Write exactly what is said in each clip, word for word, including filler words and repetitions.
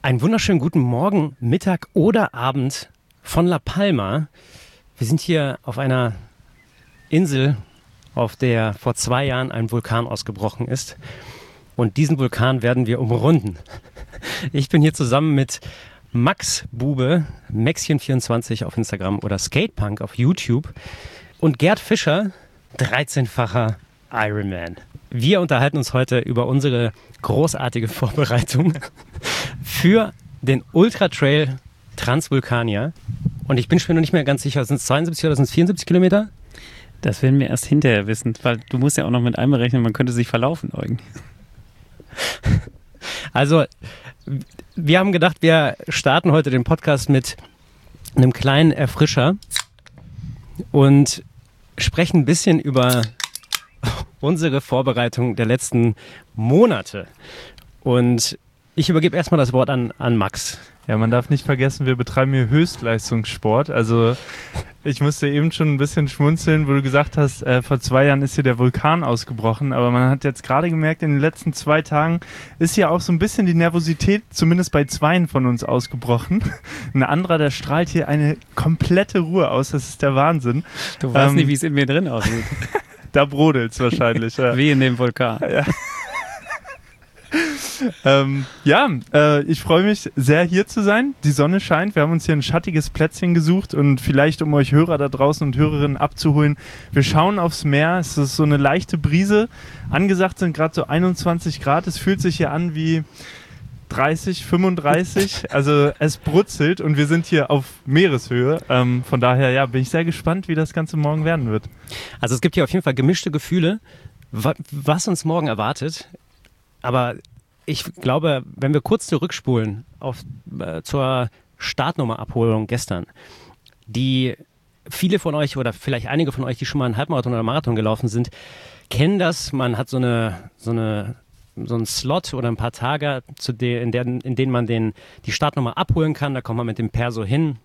Einen wunderschönen guten Morgen, Mittag oder Abend von La Palma. Wir sind hier auf einer Insel, auf der vor zwei Jahren ein Vulkan ausgebrochen ist. Und diesen Vulkan werden wir umrunden. Ich bin hier zusammen mit Max Bube, Maxchen vierundzwanzig auf Instagram oder Skatepunk auf YouTube und Gerd Fischer, dreizehnfacher Ironman. Wir unterhalten uns heute über unsere großartige Vorbereitung für den Ultra Trail Transvulkanier. Und ich bin mir noch nicht mehr ganz sicher, sind es zweiundsiebzig oder sind es vierundsiebzig Kilometer? Das werden wir erst hinterher wissen, weil du musst ja auch noch mit einberechnen, man könnte sich verlaufen irgendwie. Also, wir haben gedacht, wir starten heute den Podcast mit einem kleinen Erfrischer und sprechen ein bisschen über unsere Vorbereitung der letzten Monate. Und ich übergebe erstmal das Wort an, an Max. Ja, man darf nicht vergessen, wir betreiben hier Höchstleistungssport. Also ich musste eben schon ein bisschen schmunzeln, wo du gesagt hast, äh, vor zwei Jahren ist hier der Vulkan ausgebrochen. Aber man hat jetzt gerade gemerkt, in den letzten zwei Tagen ist hier auch so ein bisschen die Nervosität, zumindest bei zweien von uns, ausgebrochen. Ein anderer, der strahlt hier eine komplette Ruhe aus. Das ist der Wahnsinn. Du weißt ähm, nicht, wie es in mir drin aussieht. Da brodelt's wahrscheinlich. Ja. Wie in dem Vulkan. Ja. ähm, ja, äh, ich freue mich sehr, hier zu sein. Die Sonne scheint. Wir haben uns hier ein schattiges Plätzchen gesucht und vielleicht, um euch Hörer da draußen und Hörerinnen abzuholen, wir schauen aufs Meer. Es ist so eine leichte Brise. Angesagt sind gerade so einundzwanzig Grad. Es fühlt sich hier an wie dreißig, fünfunddreißig. Also es brutzelt und wir sind hier auf Meereshöhe. Ähm, von daher, ja, bin ich sehr gespannt, wie das Ganze morgen werden wird. Also es gibt hier auf jeden Fall gemischte Gefühle, was uns morgen erwartet. Aber ich glaube, wenn wir kurz zurückspulen auf, äh, zur Startnummerabholung gestern, die viele von euch oder vielleicht einige von euch, die schon mal einen Halbmarathon oder Marathon gelaufen sind, kennen das. Man hat so eine, so eine, so einen Slot oder ein paar Tage, zu de, in, der, in denen man den, die Startnummer abholen kann. Da kommt man mit dem Perso hin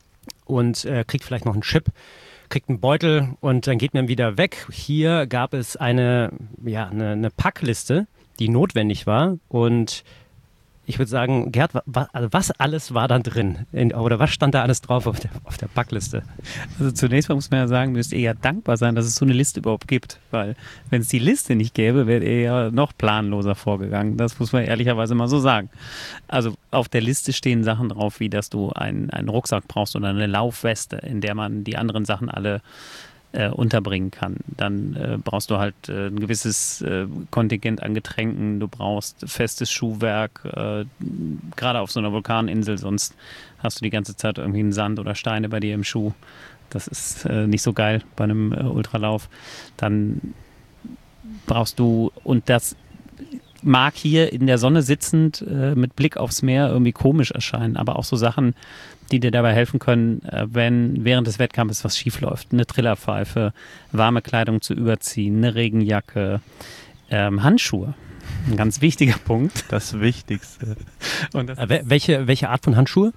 und äh, kriegt vielleicht noch einen Chip, kriegt einen Beutel und dann geht man wieder weg. Hier gab es eine, ja, eine, eine Packliste, die notwendig war. Und ich würde sagen, Gerd, wa, also was alles war da drin? In, oder was stand da alles drauf auf der, auf der Packliste? Also zunächst mal muss man ja sagen, müsst ihr ja dankbar sein, dass es so eine Liste überhaupt gibt. Weil wenn es die Liste nicht gäbe, wärt ihr ja noch planloser vorgegangen. Das muss man ehrlicherweise mal so sagen. Also auf der Liste stehen Sachen drauf, wie dass du einen, einen Rucksack brauchst oder eine Laufweste, in der man die anderen Sachen alle Äh, unterbringen kann. Dann äh, brauchst du halt äh, ein gewisses äh, Kontingent an Getränken, du brauchst festes Schuhwerk, äh, gerade auf so einer Vulkaninsel, sonst hast du die ganze Zeit irgendwie einen Sand oder Steine bei dir im Schuh. Das ist äh, nicht so geil bei einem äh, Ultralauf. Dann brauchst du, und das mag hier in der Sonne sitzend äh, mit Blick aufs Meer irgendwie komisch erscheinen, aber auch so Sachen, die dir dabei helfen können, äh, wenn während des Wettkampfes was schief läuft. Eine Trillerpfeife, warme Kleidung zu überziehen, eine Regenjacke, ähm, Handschuhe. Ein ganz wichtiger Punkt. Das Wichtigste. Und das Äh, welche, welche Art von Handschuhe?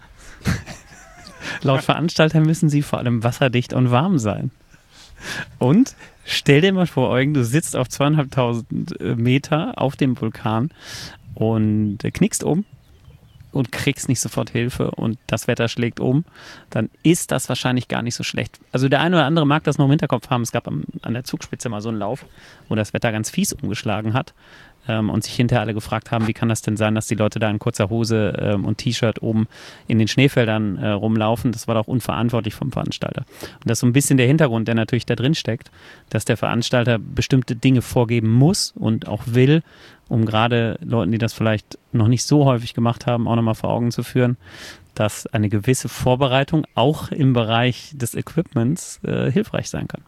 laut Veranstalter müssen sie vor allem wasserdicht und warm sein. Und stell dir mal vor, Eugen, du sitzt auf zweieinhalbtausend Meter auf dem Vulkan und knickst um und kriegst nicht sofort Hilfe und das Wetter schlägt um, dann ist das wahrscheinlich gar nicht so schlecht. Also der eine oder andere mag das noch im Hinterkopf haben. Es gab am, an der Zugspitze mal so einen Lauf, wo das Wetter ganz fies umgeschlagen hat ähm, und sich hinterher alle gefragt haben, wie kann das denn sein, dass die Leute da in kurzer Hose ähm, und T-Shirt oben in den Schneefeldern äh, rumlaufen. Das war doch unverantwortlich vom Veranstalter. Und das ist so ein bisschen der Hintergrund, der natürlich da drin steckt, dass der Veranstalter bestimmte Dinge vorgeben muss und auch will, um gerade Leuten, die das vielleicht noch nicht so häufig gemacht haben, auch nochmal vor Augen zu führen, dass eine gewisse Vorbereitung auch im Bereich des Equipments äh, hilfreich sein kann.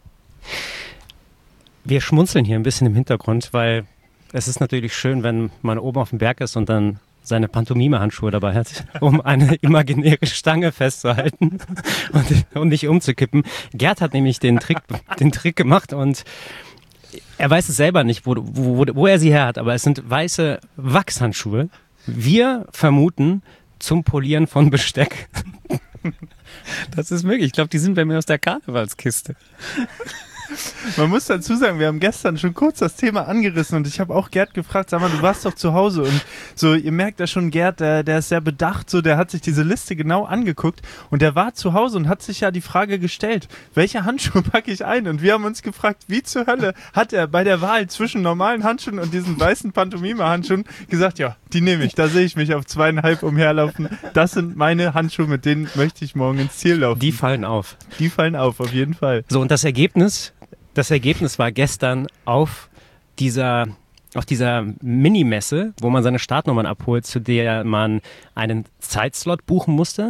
Wir schmunzeln hier ein bisschen im Hintergrund, weil es ist natürlich schön, wenn man oben auf dem Berg ist und dann seine Pantomime-Handschuhe dabei hat, um eine imaginäre Stange festzuhalten und, und nicht umzukippen. Gerd hat nämlich den Trick, den Trick gemacht und er weiß es selber nicht, wo, wo, wo er sie her hat, aber es sind weiße Wachshandschuhe. Wir vermuten zum Polieren von Besteck. Das ist möglich. Ich glaube, die sind bei mir aus der Karnevalskiste. Man muss dazu sagen, wir haben gestern schon kurz das Thema angerissen und ich habe auch Gerd gefragt, sag mal, du warst doch zu Hause und so, ihr merkt ja schon, Gerd, der, der ist sehr bedacht, so, der hat sich diese Liste genau angeguckt und der war zu Hause und hat sich ja die Frage gestellt, welche Handschuhe packe ich ein? Und wir haben uns gefragt, wie zur Hölle hat er bei der Wahl zwischen normalen Handschuhen und diesen weißen Pantomime-Handschuhen gesagt, ja, die nehme ich, da sehe ich mich auf zweieinhalb umherlaufen, das sind meine Handschuhe, mit denen möchte ich morgen ins Ziel laufen. Die fallen auf. Die fallen auf, auf jeden Fall. So, und das Ergebnis, das Ergebnis war gestern auf dieser, auf dieser Minimesse, wo man seine Startnummern abholt, zu der man einen Zeitslot buchen musste.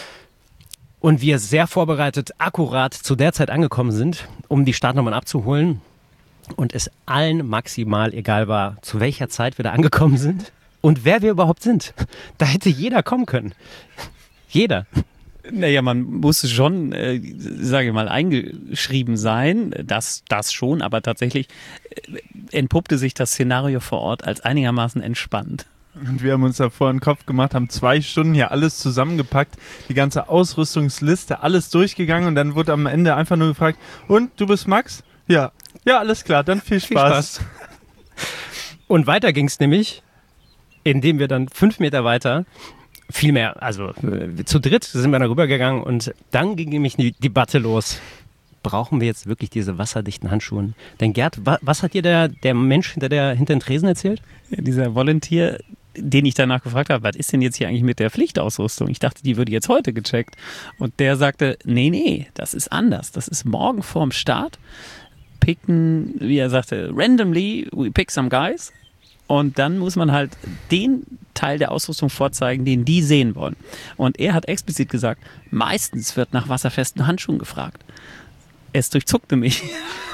Und wir sehr vorbereitet, akkurat zu der Zeit angekommen sind, um die Startnummern abzuholen. Und es allen maximal egal war, zu welcher Zeit wir da angekommen sind und wer wir überhaupt sind. Da hätte jeder kommen können. Jeder. Naja, man muss schon, äh, sage ich mal, eingeschrieben sein, das, das schon, aber tatsächlich äh, entpuppte sich das Szenario vor Ort als einigermaßen entspannt. Und wir haben uns da vor den Kopf gemacht, haben zwei Stunden hier alles zusammengepackt, die ganze Ausrüstungsliste, alles durchgegangen und dann wurde am Ende einfach nur gefragt, und, du bist Max? Ja. Ja, alles klar, dann viel Spaß. Viel Spaß. Und weiter ging es nämlich, indem wir dann fünf Meter weiter viel mehr, also äh, zu dritt sind wir da rübergegangen und dann ging nämlich die Debatte los. Brauchen wir jetzt wirklich diese wasserdichten Handschuhe? Denn Gerd, wa- was hat dir der, der Mensch hinter, der, hinter den Tresen erzählt? Ja, dieser Volunteer, den ich danach gefragt habe, was ist denn jetzt hier eigentlich mit der Pflichtausrüstung? Ich dachte, die würde jetzt heute gecheckt. Und der sagte, nee, nee, das ist anders. Das ist morgen vorm Start. Picken, wie er sagte, randomly, we pick some guys. Und dann muss man halt den Teil der Ausrüstung vorzeigen, den die sehen wollen. Und er hat explizit gesagt, meistens wird nach wasserfesten Handschuhen gefragt. Es durchzuckte mich.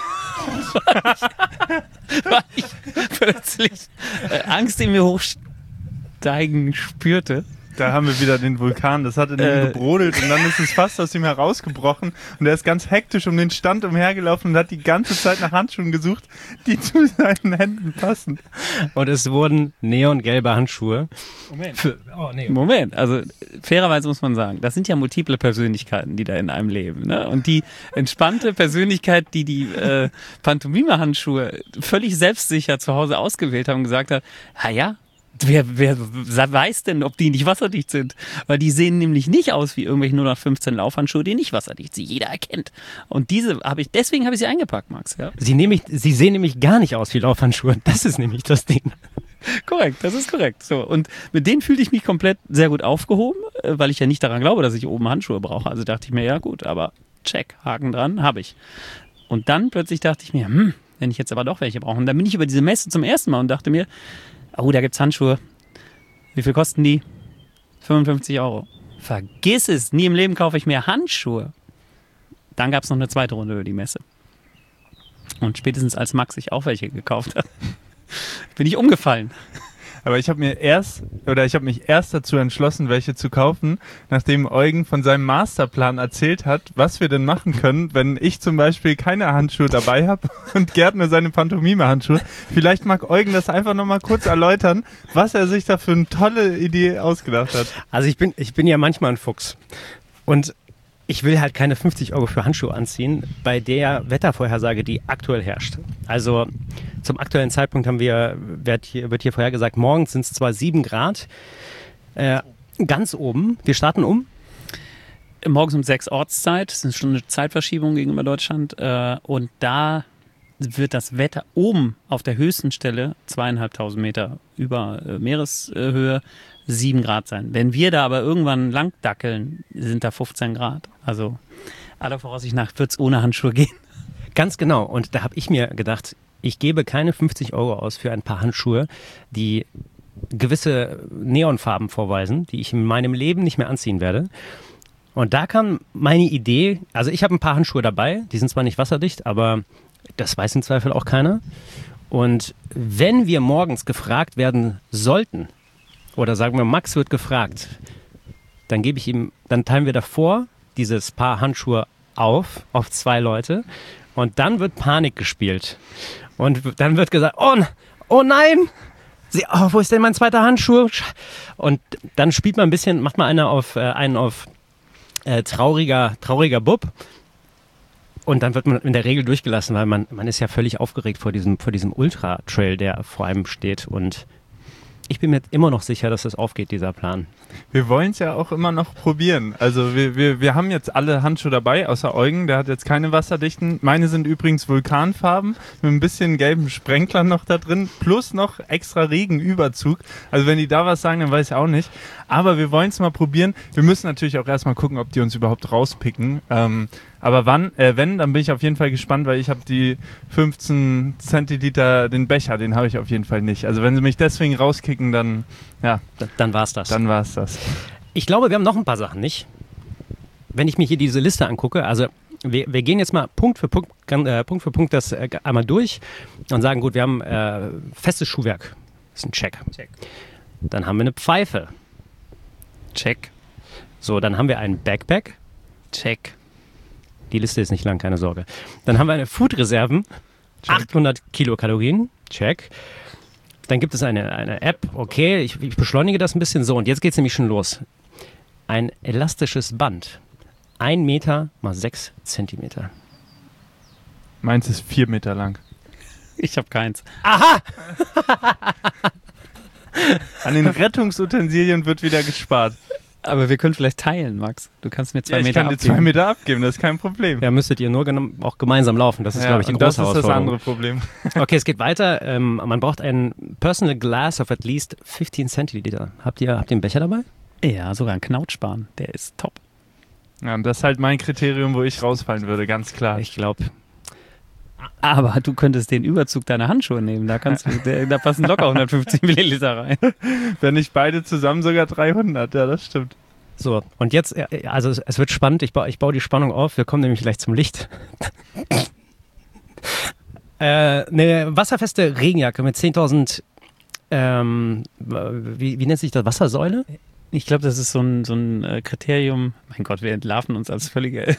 weil, ich, weil ich plötzlich äh, Angst in mir hochsteigen spürte. Da haben wir wieder den Vulkan, das hat in ihm Äh. gebrodelt und dann ist es fast aus ihm herausgebrochen und er ist ganz hektisch um den Stand umhergelaufen und hat die ganze Zeit nach Handschuhen gesucht, die zu seinen Händen passen. Und es wurden neongelbe Handschuhe. Moment. Für, oh, nee. Moment, also fairerweise muss man sagen, das sind ja multiple Persönlichkeiten, die da in einem leben. Ne? Und die entspannte Persönlichkeit, die die äh, Pantomime-Handschuhe völlig selbstsicher zu Hause ausgewählt haben und gesagt hat, ja, ja, Wer, wer weiß denn, ob die nicht wasserdicht sind? Weil die sehen nämlich nicht aus wie irgendwelche null acht fünfzehn Laufhandschuhe, die nicht wasserdicht sind. Jeder erkennt. Und diese habe ich, deswegen habe ich sie eingepackt, Max. Ja? Sie, nämlich, sie sehen nämlich gar nicht aus wie Laufhandschuhe. Das ist nämlich das Ding. Korrekt, das ist korrekt. So, und mit denen fühlte ich mich komplett sehr gut aufgehoben, weil ich ja nicht daran glaube, dass ich oben Handschuhe brauche. Also dachte ich mir, ja gut, aber check, Haken dran, habe ich. Und dann plötzlich dachte ich mir, hm, wenn ich jetzt aber doch welche brauche. Und dann bin ich über diese Messe zum ersten Mal und dachte mir, oh, da gibt's Handschuhe. Wie viel kosten die? fünfundfünfzig Euro. Vergiss es, nie im Leben kaufe ich mehr Handschuhe. Dann gab es noch eine zweite Runde über die Messe. Und spätestens als Max sich auch welche gekauft hat, bin ich umgefallen. Aber ich habe mir erst, oder ich habe mich erst dazu entschlossen, welche zu kaufen, nachdem Eugen von seinem Masterplan erzählt hat, was wir denn machen können, wenn ich zum Beispiel keine Handschuhe dabei habe und Gerd nur seine Pantomime-Handschuhe. Vielleicht mag Eugen das einfach nochmal kurz erläutern, was er sich da für eine tolle Idee ausgedacht hat. Also ich bin, ich bin ja manchmal ein Fuchs. Und ich will halt keine fünfzig Euro für Handschuhe anziehen, bei der Wettervorhersage, die aktuell herrscht. Also zum aktuellen Zeitpunkt haben wir, wird hier, wird hier vorhergesagt, morgens sind es zwar sieben Grad, äh, ganz oben. Wir starten um. Morgens um sechs Ortszeit, das ist eine Stunde Zeitverschiebung gegenüber Deutschland. Äh, und da wird das Wetter oben auf der höchsten Stelle, zweieinhalbtausend Meter über äh, Meereshöhe, sieben Grad sein. Wenn wir da aber irgendwann lang dackeln, sind da fünfzehn Grad. Also aller Voraussicht nach wird es ohne Handschuhe gehen. Ganz genau. Und da habe ich mir gedacht, ich gebe keine fünfzig Euro aus für ein paar Handschuhe, die gewisse Neonfarben vorweisen, die ich in meinem Leben nicht mehr anziehen werde. Und da kam meine Idee, also ich habe ein paar Handschuhe dabei, die sind zwar nicht wasserdicht, aber das weiß im Zweifel auch keiner. Und wenn wir morgens gefragt werden sollten, oder sagen wir, Max wird gefragt, dann gebe ich ihm, dann teilen wir davor dieses Paar Handschuhe auf, auf zwei Leute, und dann wird Panik gespielt. Und dann wird gesagt, oh, oh nein, Sie, oh, wo ist denn mein zweiter Handschuh? Und dann spielt man ein bisschen, macht man einen auf, äh, einen auf äh, trauriger, trauriger Bub. Und dann wird man in der Regel durchgelassen, weil man, man ist ja völlig aufgeregt vor diesem, vor diesem Ultra-Trail, der vor einem steht. Und ich bin mir immer noch sicher, dass es aufgeht, dieser Plan. Wir wollen es ja auch immer noch probieren. Also wir, wir, wir haben jetzt alle Handschuhe dabei, außer Eugen, der hat jetzt keine wasserdichten. Meine sind übrigens Vulkanfarben mit ein bisschen gelben Sprenklern noch da drin, plus noch extra Regenüberzug. Also wenn die da was sagen, dann weiß ich auch nicht. Aber wir wollen es mal probieren. Wir müssen natürlich auch erstmal gucken, ob die uns überhaupt rauspicken. Ähm, aber wann, äh, wenn, dann bin ich auf jeden Fall gespannt, weil ich habe die fünfzehn Zentiliter, den Becher, den habe ich auf jeden Fall nicht. Also wenn sie mich deswegen rauskicken, dann, ja. Dann war's das. Dann war's das. Ich glaube, wir haben noch ein paar Sachen, nicht? Wenn ich mir hier diese Liste angucke, also wir, wir gehen jetzt mal Punkt für Punkt, äh, Punkt für Punkt das äh, einmal durch und sagen, gut, wir haben äh, festes Schuhwerk. Das ist ein Check. Check. Dann haben wir eine Pfeife. Check. So, dann haben wir einen Backpack. Check. Die Liste ist nicht lang, keine Sorge. Dann haben wir eine Food-Reserven. achthundert Kilokalorien. Check. Dann gibt es eine, eine App. Okay, ich, ich beschleunige das ein bisschen. So, und jetzt geht es nämlich schon los. Ein elastisches Band. Ein Meter mal sechs Zentimeter. Meins ist vier Meter lang. Ich habe keins. Aha! An den Rettungsutensilien wird wieder gespart. Aber wir können vielleicht teilen, Max. Du kannst mir zwei Ja, ich Meter kann dir abgeben. zwei Meter abgeben, das ist kein Problem. Ja, müsstet ihr nur gem- auch gemeinsam laufen. Das ist, Ja, glaube ich, die und große das ist das Herausforderung. andere Problem. Okay, es geht weiter. Ähm, man braucht ein Personal Glass of at least fifteen Centiliter. Habt ihr, habt ihr einen Becher dabei? Ja, sogar ein Knautschbahn. Der ist top. Ja, und das ist halt mein Kriterium, wo ich rausfallen würde, ganz klar. Ich glaube, Aber du könntest den Überzug deiner Handschuhe nehmen. Da, kannst du, der, da passen locker hundertfünfzig Milliliter rein. Wenn nicht beide zusammen sogar dreihundert, ja, das stimmt. so. Und jetzt, äh, also es, es wird spannend. Ich, ba- ich baue die Spannung auf. Wir kommen nämlich gleich zum Licht. äh, eine wasserfeste Regenjacke mit zehntausend, ähm, wie, wie nennt sich das? Wassersäule? Ich glaube, das ist so ein, so ein äh, Kriterium. Mein Gott, wir entlarven uns als völlige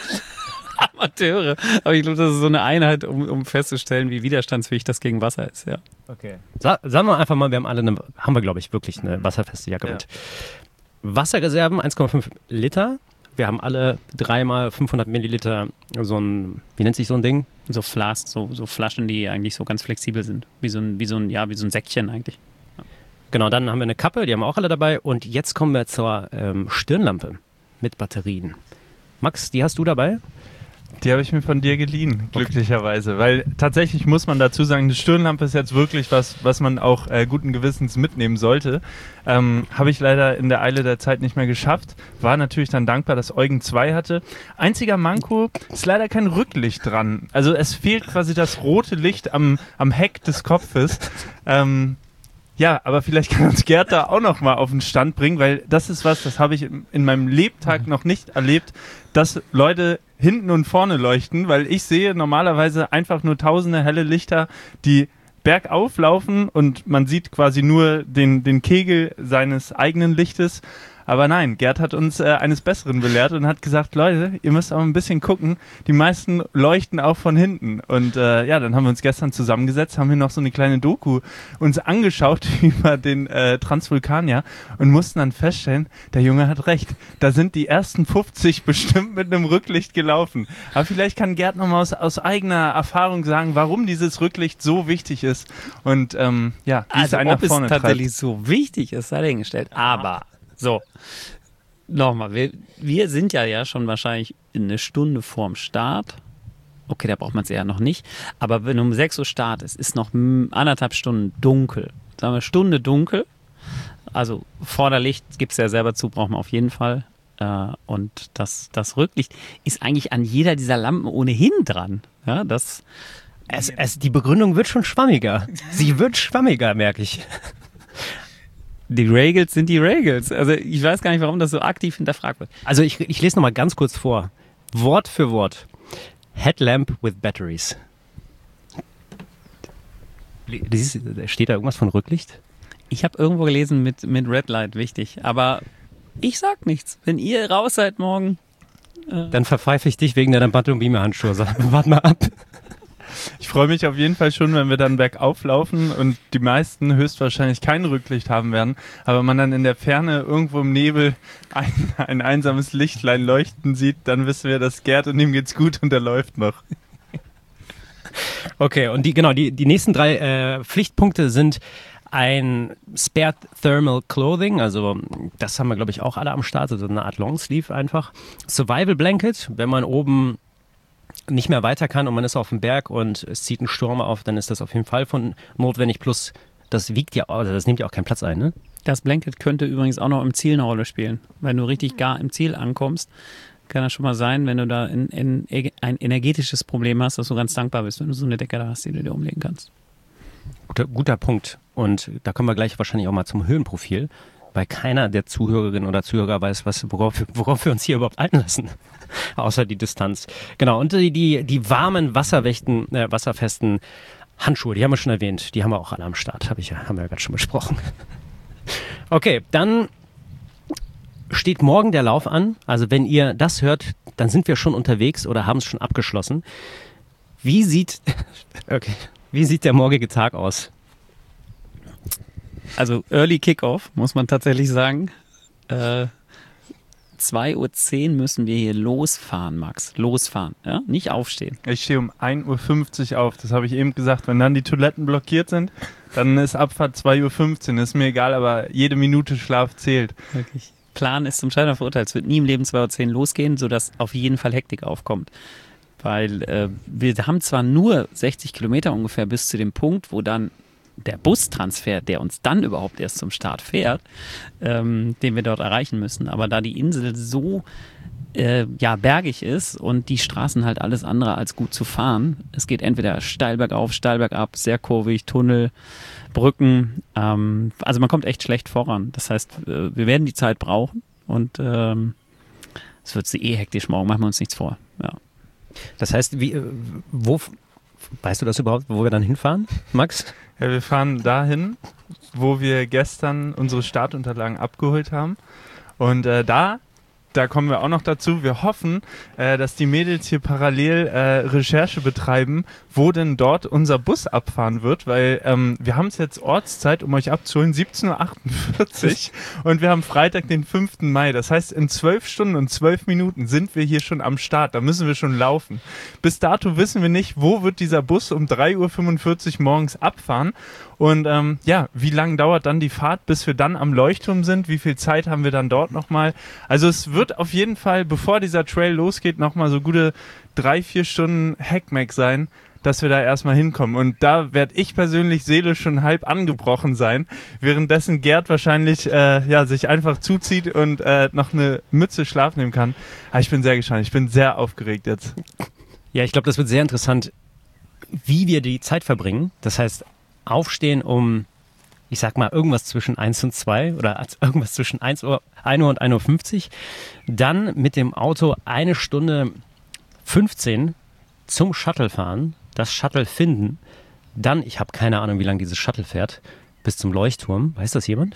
Amateure. Aber ich glaube, das ist so eine Einheit, um, um festzustellen, wie widerstandsfähig das gegen Wasser ist. Ja. Okay. Sa sagen wir einfach mal, wir haben alle eine, haben wir glaube ich wirklich eine wasserfeste Jacke Ja. mit. Wasserreserven eins Komma fünf Liter. Wir haben alle dreimal fünfhundert Milliliter so ein, wie nennt sich so ein Ding? So Flasks, so, so Flaschen, die eigentlich so ganz flexibel sind. Wie so ein, wie so ein, ja, wie so ein Säckchen eigentlich. Genau, dann haben wir eine Kappe, die haben wir auch alle dabei. Und jetzt kommen wir zur ähm, Stirnlampe mit Batterien. Max, die hast du dabei? Die habe ich mir von dir geliehen, glücklicherweise. Weil tatsächlich muss man dazu sagen, die Stirnlampe ist jetzt wirklich was, was man auch äh, guten Gewissens mitnehmen sollte. Ähm, habe ich leider in der Eile der Zeit nicht mehr geschafft. War natürlich dann dankbar, dass Eugen zwei hatte. Einziger Manko ist leider kein Rücklicht dran. Also es fehlt quasi das rote Licht am, am Heck des Kopfes. Ähm, Ja, aber vielleicht kann uns Gerd da auch noch mal auf den Stand bringen, weil das ist was, das habe ich in, in meinem Lebtag noch nicht erlebt, dass Leute hinten und vorne leuchten, weil ich sehe normalerweise einfach nur tausende helle Lichter, die bergauf laufen und man sieht quasi nur den, den Kegel seines eigenen Lichtes. Aber nein, Gerd hat uns äh, eines Besseren belehrt und hat gesagt, Leute, ihr müsst auch ein bisschen gucken, die meisten leuchten auch von hinten. Und äh, ja, dann haben wir uns gestern zusammengesetzt, haben hier noch so eine kleine Doku uns angeschaut über den äh, Transvulkanier und mussten dann feststellen, der Junge hat recht. Da sind die ersten fünfzig bestimmt mit einem Rücklicht gelaufen. Aber vielleicht kann Gerd nochmal aus, aus eigener Erfahrung sagen, warum dieses Rücklicht so wichtig ist. Und ähm, ja, wie es Also, einen nach ob vorne es tatsächlich treibt. so wichtig ist, sei dahingestellt. Aber, so, nochmal, wir, wir sind ja, ja schon wahrscheinlich eine Stunde vorm Start. Okay, da braucht man es eher noch nicht. Aber wenn um sechs Uhr Start ist, ist noch mm, anderthalb Stunden dunkel. Sagen wir Stunde dunkel. Also Vorderlicht, gibt es ja selber zu, braucht man auf jeden Fall. Äh, und das, das Rücklicht ist eigentlich an jeder dieser Lampen ohnehin dran. Ja, das... Es, es, die Begründung wird schon schwammiger. Sie wird schwammiger, merke ich. Die Regels sind die Regels. Also ich weiß gar nicht, warum das so aktiv hinterfragt wird. Also ich, ich lese nochmal ganz kurz vor. Wort für Wort. Headlamp with batteries. Siehst du, steht da irgendwas von Rücklicht? Ich habe irgendwo gelesen mit, mit Red Light, wichtig. Aber ich sag nichts. Wenn ihr raus seid morgen... Dann verpfeife ich dich wegen deiner Battle- und Beamer-Handschuhe. Sag, warte mal ab. Ich freue mich auf jeden Fall schon, wenn wir dann bergauf laufen und die meisten höchstwahrscheinlich kein Rücklicht haben werden, aber man dann in der Ferne irgendwo im Nebel ein, ein einsames Lichtlein leuchten sieht, dann wissen wir, dass Gerd und ihm geht's gut und er läuft noch. Okay, und die genau, die, die nächsten drei äh, Pflichtpunkte sind ein Spare Thermal Clothing, also das haben wir, glaube ich, auch alle am Start, also eine Art Longsleeve einfach. Survival Blanket, wenn man oben nicht mehr weiter kann und man ist auf dem Berg und es zieht ein Sturm auf, dann ist das auf jeden Fall von notwendig. Plus, das wiegt ja, also das nimmt ja auch keinen Platz ein, ne? Das Blanket könnte übrigens auch noch im Ziel eine Rolle spielen. Wenn du richtig gar im Ziel ankommst, kann das schon mal sein, wenn du da in, in, ein energetisches Problem hast, dass du ganz dankbar bist, wenn du so eine Decke da hast, die du dir umlegen kannst. Guter, guter Punkt. Und da kommen wir gleich wahrscheinlich auch mal zum Höhenprofil, weil keiner der Zuhörerinnen oder Zuhörer weiß, was, worauf, worauf wir uns hier überhaupt einlassen, außer die Distanz. Genau, und die, die, die warmen, wasserwächten, äh, wasserfesten Handschuhe, die haben wir schon erwähnt, die haben wir auch alle am Start, hab ich ja, haben wir ja gerade schon besprochen. Okay, dann steht morgen der Lauf an. Also wenn ihr das hört, dann sind wir schon unterwegs oder haben es schon abgeschlossen. Wie sieht, okay, wie sieht der morgige Tag aus? Also Early Kickoff, muss man tatsächlich sagen. Äh, zwei Uhr zehn müssen wir hier losfahren, Max. Losfahren, ja? Nicht aufstehen. Ich stehe um ein Uhr fünfzig auf, das habe ich eben gesagt. Wenn dann die Toiletten blockiert sind, dann ist Abfahrt zwei Uhr fünfzehn. Ist mir egal, aber jede Minute Schlaf zählt. Wirklich. Plan ist zum Scheitern verurteilt. Es wird nie im Leben zwei Uhr zehn losgehen, sodass auf jeden Fall Hektik aufkommt. Weil äh, wir haben zwar nur sechzig Kilometer ungefähr bis zu dem Punkt, wo dann der Bustransfer, der uns dann überhaupt erst zum Start fährt, ähm, den wir dort erreichen müssen. Aber da die Insel so äh, ja, bergig ist und die Straßen halt alles andere als gut zu fahren, es geht entweder steil bergauf, steil bergab, sehr kurvig, Tunnel, Brücken. Ähm, also man kommt echt schlecht voran. Das heißt, äh, wir werden die Zeit brauchen und ähm, es wird eh hektisch morgen, machen wir uns nichts vor. Ja. Das heißt, wie, wo, weißt du das überhaupt, wo wir dann hinfahren, Max? Ja, wir fahren dahin, wo wir gestern unsere Startunterlagen abgeholt haben. Und äh, da, da kommen wir auch noch dazu. Wir hoffen, äh, dass die Mädels hier parallel äh, Recherche betreiben, wo denn dort unser Bus abfahren wird, weil ähm, wir haben es jetzt Ortszeit, um euch abzuholen, siebzehn Uhr achtundvierzig und wir haben Freitag, den fünften Mai. Das heißt, in zwölf Stunden und zwölf Minuten sind wir hier schon am Start. Da müssen wir schon laufen. Bis dato wissen wir nicht, wo wird dieser Bus um drei Uhr fünfundvierzig morgens abfahren. Und ähm, ja, wie lange dauert dann die Fahrt, bis wir dann am Leuchtturm sind? Wie viel Zeit haben wir dann dort nochmal? Also es wird auf jeden Fall, bevor dieser Trail losgeht, nochmal so gute drei, vier Stunden Hackmack sein, dass wir da erstmal hinkommen. Und da werde ich persönlich seelisch schon halb angebrochen sein, währenddessen Gerd wahrscheinlich äh, ja, sich einfach zuzieht und äh, noch eine Mütze Schlaf nehmen kann. Aber ich bin sehr gespannt, ich bin sehr aufgeregt jetzt. Ja, ich glaube, das wird sehr interessant, wie wir die Zeit verbringen. Das heißt, aufstehen um, ich sag mal, irgendwas zwischen eins und zwei oder irgendwas zwischen eins Uhr, ein Uhr und ein Uhr fünfzig. Dann mit dem Auto eine Stunde fünfzehn zum Shuttle fahren, das Shuttle finden. Dann, ich habe keine Ahnung, wie lange dieses Shuttle fährt, bis zum Leuchtturm. Weiß das jemand?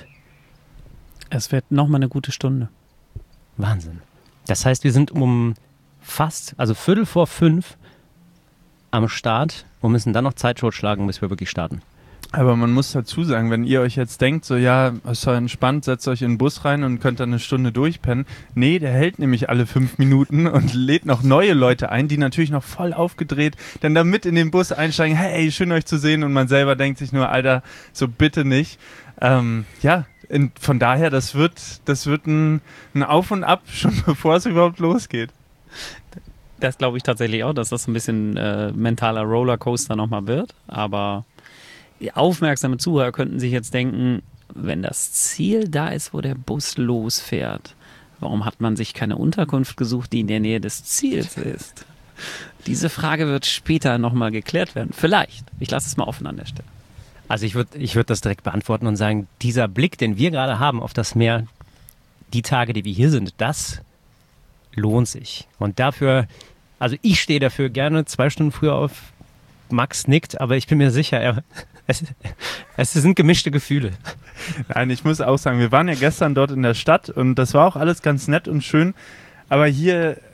Es wird nochmal eine gute Stunde. Wahnsinn. Das heißt, wir sind um fast, also Viertel vor fünf am Start und müssen dann noch Zeit totschlagen, bis wir wirklich starten. Aber man muss dazu sagen, wenn ihr euch jetzt denkt, so ja, ist doch entspannt, setzt euch in den Bus rein und könnt dann eine Stunde durchpennen. Nee, der hält nämlich alle fünf Minuten und lädt noch neue Leute ein, die natürlich noch voll aufgedreht dann da mit in den Bus einsteigen, hey, schön euch zu sehen, und man selber denkt sich nur, Alter, so bitte nicht. Ähm, ja, in, von daher, das wird, das wird ein, ein Auf und Ab, schon bevor es überhaupt losgeht. Das glaube ich tatsächlich auch, dass das ein bisschen äh, mentaler Rollercoaster nochmal wird, aber aufmerksame Zuhörer könnten sich jetzt denken, wenn das Ziel da ist, wo der Bus losfährt, warum hat man sich keine Unterkunft gesucht, die in der Nähe des Ziels ist? Diese Frage wird später nochmal geklärt werden. Vielleicht. Ich lasse es mal offen an der Stelle. Also ich würde ich würd das direkt beantworten und sagen, dieser Blick, den wir gerade haben auf das Meer, die Tage, die wir hier sind, das lohnt sich. Und dafür, also ich stehe dafür gerne zwei Stunden früher auf. Max nickt, aber ich bin mir sicher, er, es, es sind gemischte Gefühle. Nein, ich muss auch sagen, wir waren ja gestern dort in der Stadt und das war auch alles ganz nett und schön, aber hier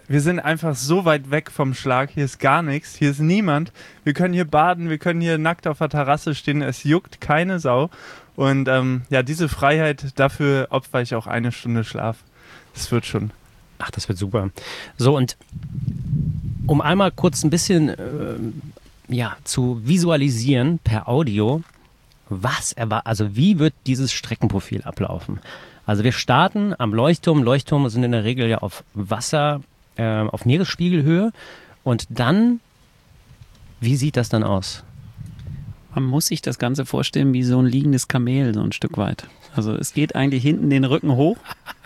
wir sind einfach so weit weg vom Schlag. Hier ist gar nichts, hier ist niemand. Wir können hier baden, wir können hier nackt auf der Terrasse stehen. Es juckt keine Sau. Und ähm, ja, diese Freiheit, dafür opfer ich auch eine Stunde Schlaf. Das wird schon. Ach, das wird super. So, und um einmal kurz ein bisschen äh, ja, zu visualisieren per Audio, was er also wie wird dieses Streckenprofil ablaufen? Also wir starten am Leuchtturm. Leuchttürme sind in der Regel ja auf Wasser, äh, auf Meeresspiegelhöhe. Und dann, wie sieht das dann aus? Man muss sich das Ganze vorstellen wie so ein liegendes Kamel, so ein Stück weit. Also es geht eigentlich hinten den Rücken hoch.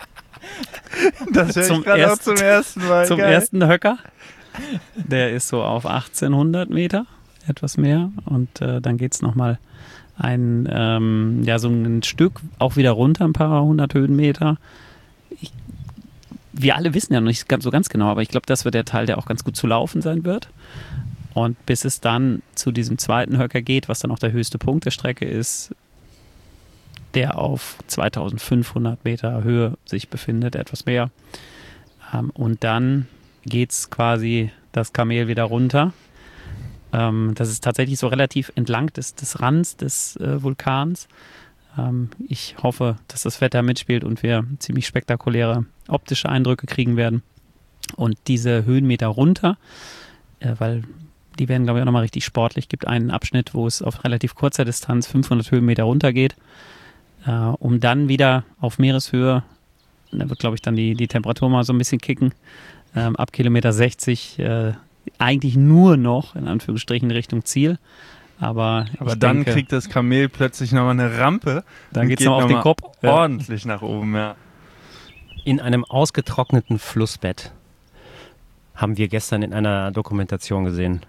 Das höre ich gerade auch zum ersten Mal. Zum Geil. ersten Höcker. Der ist so auf achtzehnhundert Meter, etwas mehr. Und äh, dann geht es nochmal ein, ähm, ja, so ein Stück auch wieder runter, ein paar hundert Höhenmeter. Ich, wir alle wissen ja noch nicht so ganz genau, aber ich glaube, das wird der Teil, der auch ganz gut zu laufen sein wird. Und bis es dann zu diesem zweiten Höcker geht, was dann auch der höchste Punkt der Strecke ist, der auf zweitausendfünfhundert Meter Höhe sich befindet, etwas mehr. Ähm, und dann geht es quasi das Kamel wieder runter. Ähm, das ist tatsächlich so relativ entlang des, des Rands des äh, Vulkans. Ähm, ich hoffe, dass das Wetter mitspielt und wir ziemlich spektakuläre optische Eindrücke kriegen werden. Und diese Höhenmeter runter, äh, weil die werden, glaube ich, auch nochmal richtig sportlich. Es gibt einen Abschnitt, wo es auf relativ kurzer Distanz fünfhundert Höhenmeter runter geht, äh, um dann wieder auf Meereshöhe, da wird, glaube ich, dann die, die Temperatur mal so ein bisschen kicken, ähm, ab Kilometer sechzig äh, eigentlich nur noch, in Anführungsstrichen, Richtung Ziel. Aber, Aber ich dann denke, kriegt das Kamel plötzlich nochmal eine Rampe. dann geht es noch auf den Kopf. Ja. Ordentlich nach oben, ja. In einem ausgetrockneten Flussbett haben wir gestern in einer Dokumentation gesehen.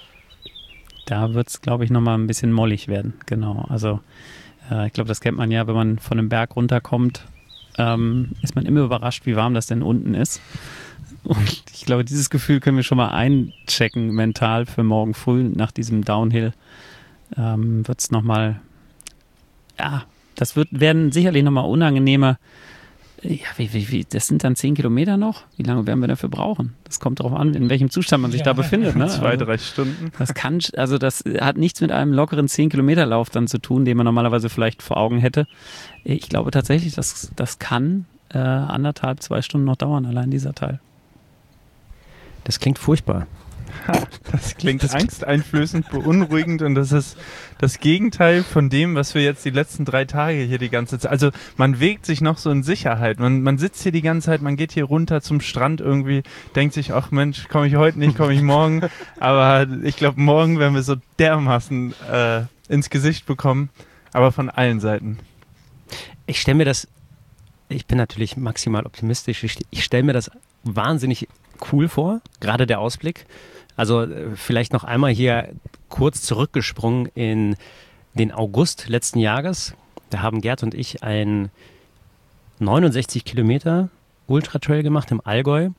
Da wird es, glaube ich, nochmal ein bisschen mollig werden. Genau. Also äh, ich glaube, das kennt man ja, wenn man von einem Berg runterkommt, ähm, ist man immer überrascht, wie warm das denn unten ist. Und ich glaube, dieses Gefühl können wir schon mal einchecken mental für morgen früh nach diesem Downhill. Ähm, wird es nochmal, ja, das wird, werden sicherlich nochmal unangenehme, ja, wie, wie, wie, das sind dann zehn Kilometer noch? Wie lange werden wir dafür brauchen? Das kommt darauf an, in welchem Zustand man sich ja. da befindet. Ne? Zwei, also, drei Stunden. Das kann, also das hat nichts mit einem lockeren zehn Kilometer Lauf dann zu tun, den man normalerweise vielleicht vor Augen hätte. Ich glaube tatsächlich, das, das kann äh, anderthalb, zwei Stunden noch dauern, allein dieser Teil. Das klingt furchtbar. Das klingt das angsteinflößend, beunruhigend und das ist das Gegenteil von dem, was wir jetzt die letzten drei Tage hier die ganze Zeit, also man wägt sich noch so in Sicherheit, man, man sitzt hier die ganze Zeit, man geht hier runter zum Strand irgendwie, denkt sich, ach Mensch, komme ich heute nicht, komme ich morgen, aber ich glaube, morgen werden wir so dermaßen äh, ins Gesicht bekommen, aber von allen Seiten. Ich stelle mir das, ich bin natürlich maximal optimistisch, ich, ich stelle mir das wahnsinnig cool vor, gerade der Ausblick. Also vielleicht noch einmal hier kurz zurückgesprungen in den August letzten Jahres. Da haben Gerd und ich einen neunundsechzig Kilometer Ultra-Trail gemacht im Allgäu.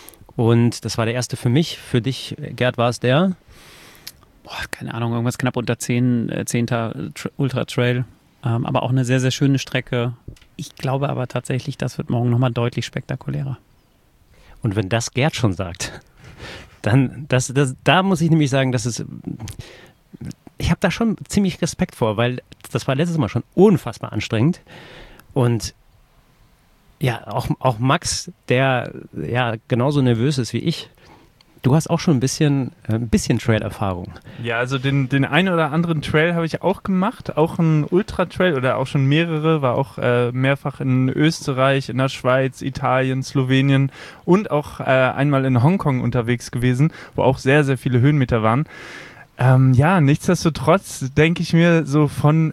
Und das war der erste für mich. Für dich, Gerd, war es der? Boah, keine Ahnung, irgendwas knapp unter zehn, äh, zehnter Ultra-Trail. Ähm, aber auch eine sehr, sehr schöne Strecke. Ich glaube aber tatsächlich, das wird morgen nochmal deutlich spektakulärer. Und wenn das Gerd schon sagt, dann, das, das, da muss ich nämlich sagen, dass es, ich habe da schon ziemlich Respekt vor, weil das war letztes Mal schon unfassbar anstrengend. Und ja, auch, auch Max, der ja genauso nervös ist wie ich, du hast auch schon ein bisschen, ein bisschen Trail-Erfahrung. Ja, also den, den einen oder anderen Trail habe ich auch gemacht, auch ein Ultra-Trail oder auch schon mehrere, war auch äh, mehrfach in Österreich, in der Schweiz, Italien, Slowenien und auch äh, einmal in Hongkong unterwegs gewesen, wo auch sehr, sehr viele Höhenmeter waren. Ähm, ja, nichtsdestotrotz denke ich mir so von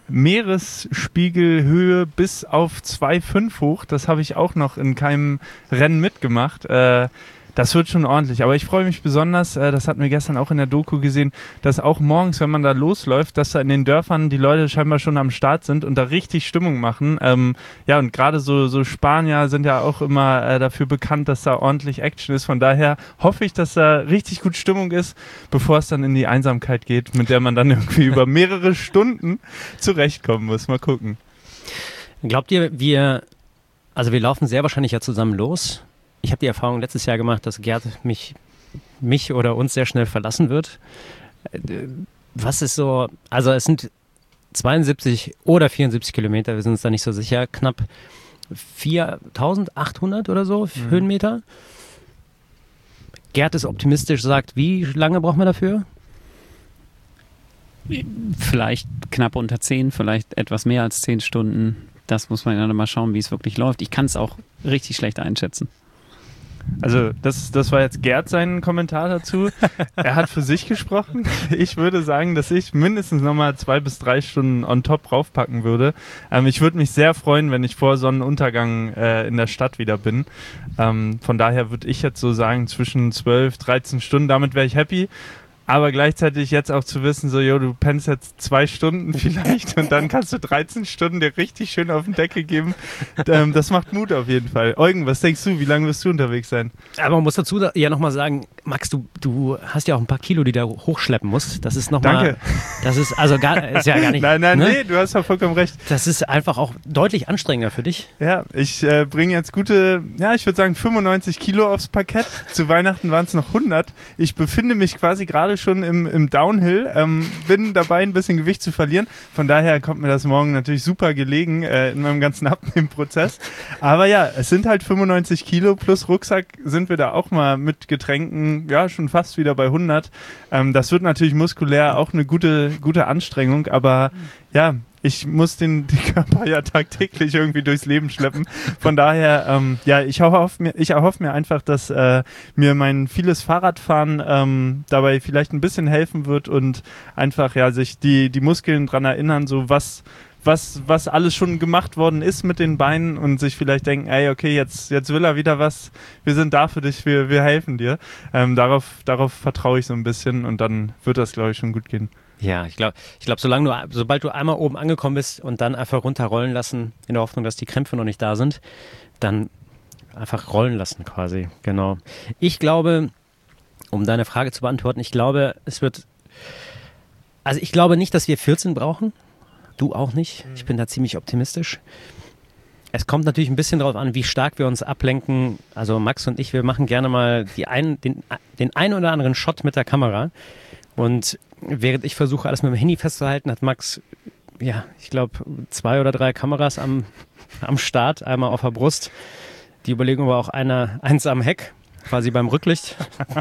Meeresspiegelhöhe bis auf zwei Komma fünf hoch, das habe ich auch noch in keinem Rennen mitgemacht. Äh, Das wird schon ordentlich, aber ich freue mich besonders, äh, das hatten wir gestern auch in der Doku gesehen, dass auch morgens, wenn man da losläuft, dass da in den Dörfern die Leute scheinbar schon am Start sind und da richtig Stimmung machen. Ähm, ja, und gerade so, so Spanier sind ja auch immer äh, dafür bekannt, dass da ordentlich Action ist. Von daher hoffe ich, dass da richtig gut Stimmung ist, bevor es dann in die Einsamkeit geht, mit der man dann irgendwie über mehrere Stunden zurechtkommen muss. Mal gucken. Glaubt ihr, wir, also wir laufen sehr wahrscheinlich ja zusammen los. ich habe die Erfahrung letztes Jahr gemacht, dass Gerd mich, mich oder uns sehr schnell verlassen wird. Was ist so, also es sind zweiundsiebzig oder vierundsiebzig Kilometer, wir sind uns da nicht so sicher, knapp viertausendachthundert oder so mhm. Höhenmeter. Gerd ist optimistisch, sagt, wie lange brauchen wir dafür? Vielleicht knapp unter zehn, vielleicht etwas mehr als zehn Stunden. Das muss man dann mal schauen, wie es wirklich läuft. Ich kann es auch richtig schlecht einschätzen. Also das, das war jetzt Gerd sein Kommentar dazu. Er hat für sich gesprochen. Ich würde sagen, dass ich mindestens nochmal zwei bis drei Stunden on top draufpacken würde. Ähm, ich würde mich sehr freuen, wenn ich vor Sonnenuntergang äh, in der Stadt wieder bin. Ähm, von daher würde ich jetzt so sagen, zwischen zwölf, dreizehn Stunden, damit wäre ich happy. Aber gleichzeitig jetzt auch zu wissen, so, jo, du pennst jetzt zwei Stunden vielleicht und dann kannst du dreizehn Stunden dir richtig schön auf den Deckel geben. Ähm, das macht Mut auf jeden Fall. Eugen, was denkst du, wie lange wirst du unterwegs sein? Aber man muss dazu da, ja nochmal sagen, Max, du, du hast ja auch ein paar Kilo, die du hochschleppen musst. Das ist nochmal... Danke. Das ist also gar, ist ja gar nicht... Nein, nein, ne? nee, du hast ja vollkommen recht. Das ist einfach auch deutlich anstrengender für dich. Ja, ich äh, bringe jetzt gute, ja, ich würde sagen fünfundneunzig Kilo aufs Parkett. Zu Weihnachten waren es noch hundert. Ich befinde mich quasi gerade schon im, im Downhill, ähm, bin dabei, ein bisschen Gewicht zu verlieren. Von daher kommt mir das morgen natürlich super gelegen äh, in meinem ganzen Abnehmprozess. Aber ja, es sind halt fünfundneunzig Kilo plus Rucksack sind wir da auch mal mit Getränken, ja, schon fast wieder bei hundert. Ähm, das wird natürlich muskulär auch eine gute, gute Anstrengung, aber ja, ich muss den, den Körper ja tagtäglich irgendwie durchs Leben schleppen. Von daher, ähm, ja, ich erhoffe mir, ich erhoffe mir einfach, dass äh, mir mein vieles Fahrradfahren ähm, dabei vielleicht ein bisschen helfen wird und einfach, ja, sich die, die Muskeln dran erinnern, so was, was, was alles schon gemacht worden ist mit den Beinen und sich vielleicht denken, ey, okay, jetzt, jetzt will er wieder was, wir sind da für dich, wir, wir helfen dir. Ähm, darauf, darauf vertraue ich so ein bisschen und dann wird das, glaube ich, schon gut gehen. Ja, ich glaube, ich glaub, solange du, sobald du einmal oben angekommen bist und dann einfach runterrollen lassen, in der Hoffnung, dass die Krämpfe noch nicht da sind, dann einfach rollen lassen quasi, genau. Ich glaube, um deine Frage zu beantworten, ich glaube, es wird, also ich glaube nicht, dass wir vierzehn brauchen, du auch nicht, ich bin da ziemlich optimistisch. Es kommt natürlich ein bisschen darauf an, wie stark wir uns ablenken, also Max und ich, wir machen gerne mal die ein, den, den einen oder anderen Shot mit der Kamera und während ich versuche, alles mit dem Handy festzuhalten, hat Max, ja, ich glaube, zwei oder drei Kameras am, am Start, einmal auf der Brust. Die Überlegung war auch einer, eins am Heck, quasi beim Rücklicht.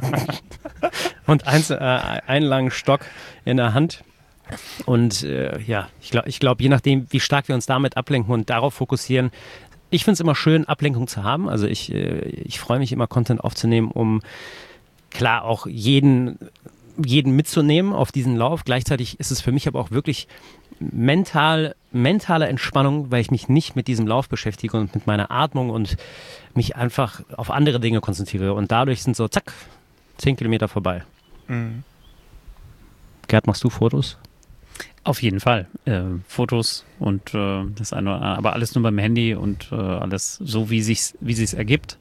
Und eins, äh, einen langen Stock in der Hand. Und äh, ja, ich glaube, ich glaub, je nachdem, wie stark wir uns damit ablenken und darauf fokussieren, ich finde es immer schön, Ablenkung zu haben. Also ich, äh, ich freue mich immer, Content aufzunehmen, um klar auch jeden... jeden mitzunehmen auf diesen Lauf. Gleichzeitig ist es für mich aber auch wirklich mental, mentale Entspannung, weil ich mich nicht mit diesem Lauf beschäftige und mit meiner Atmung und mich einfach auf andere Dinge konzentriere. Und dadurch sind so, zack, zehn Kilometer vorbei. Mhm. Gerd, machst du Fotos? Auf jeden Fall. Äh, Fotos und äh, das eine oder andere, aber alles nur beim Handy und äh, alles so, wie sich's, wie sich's ergibt.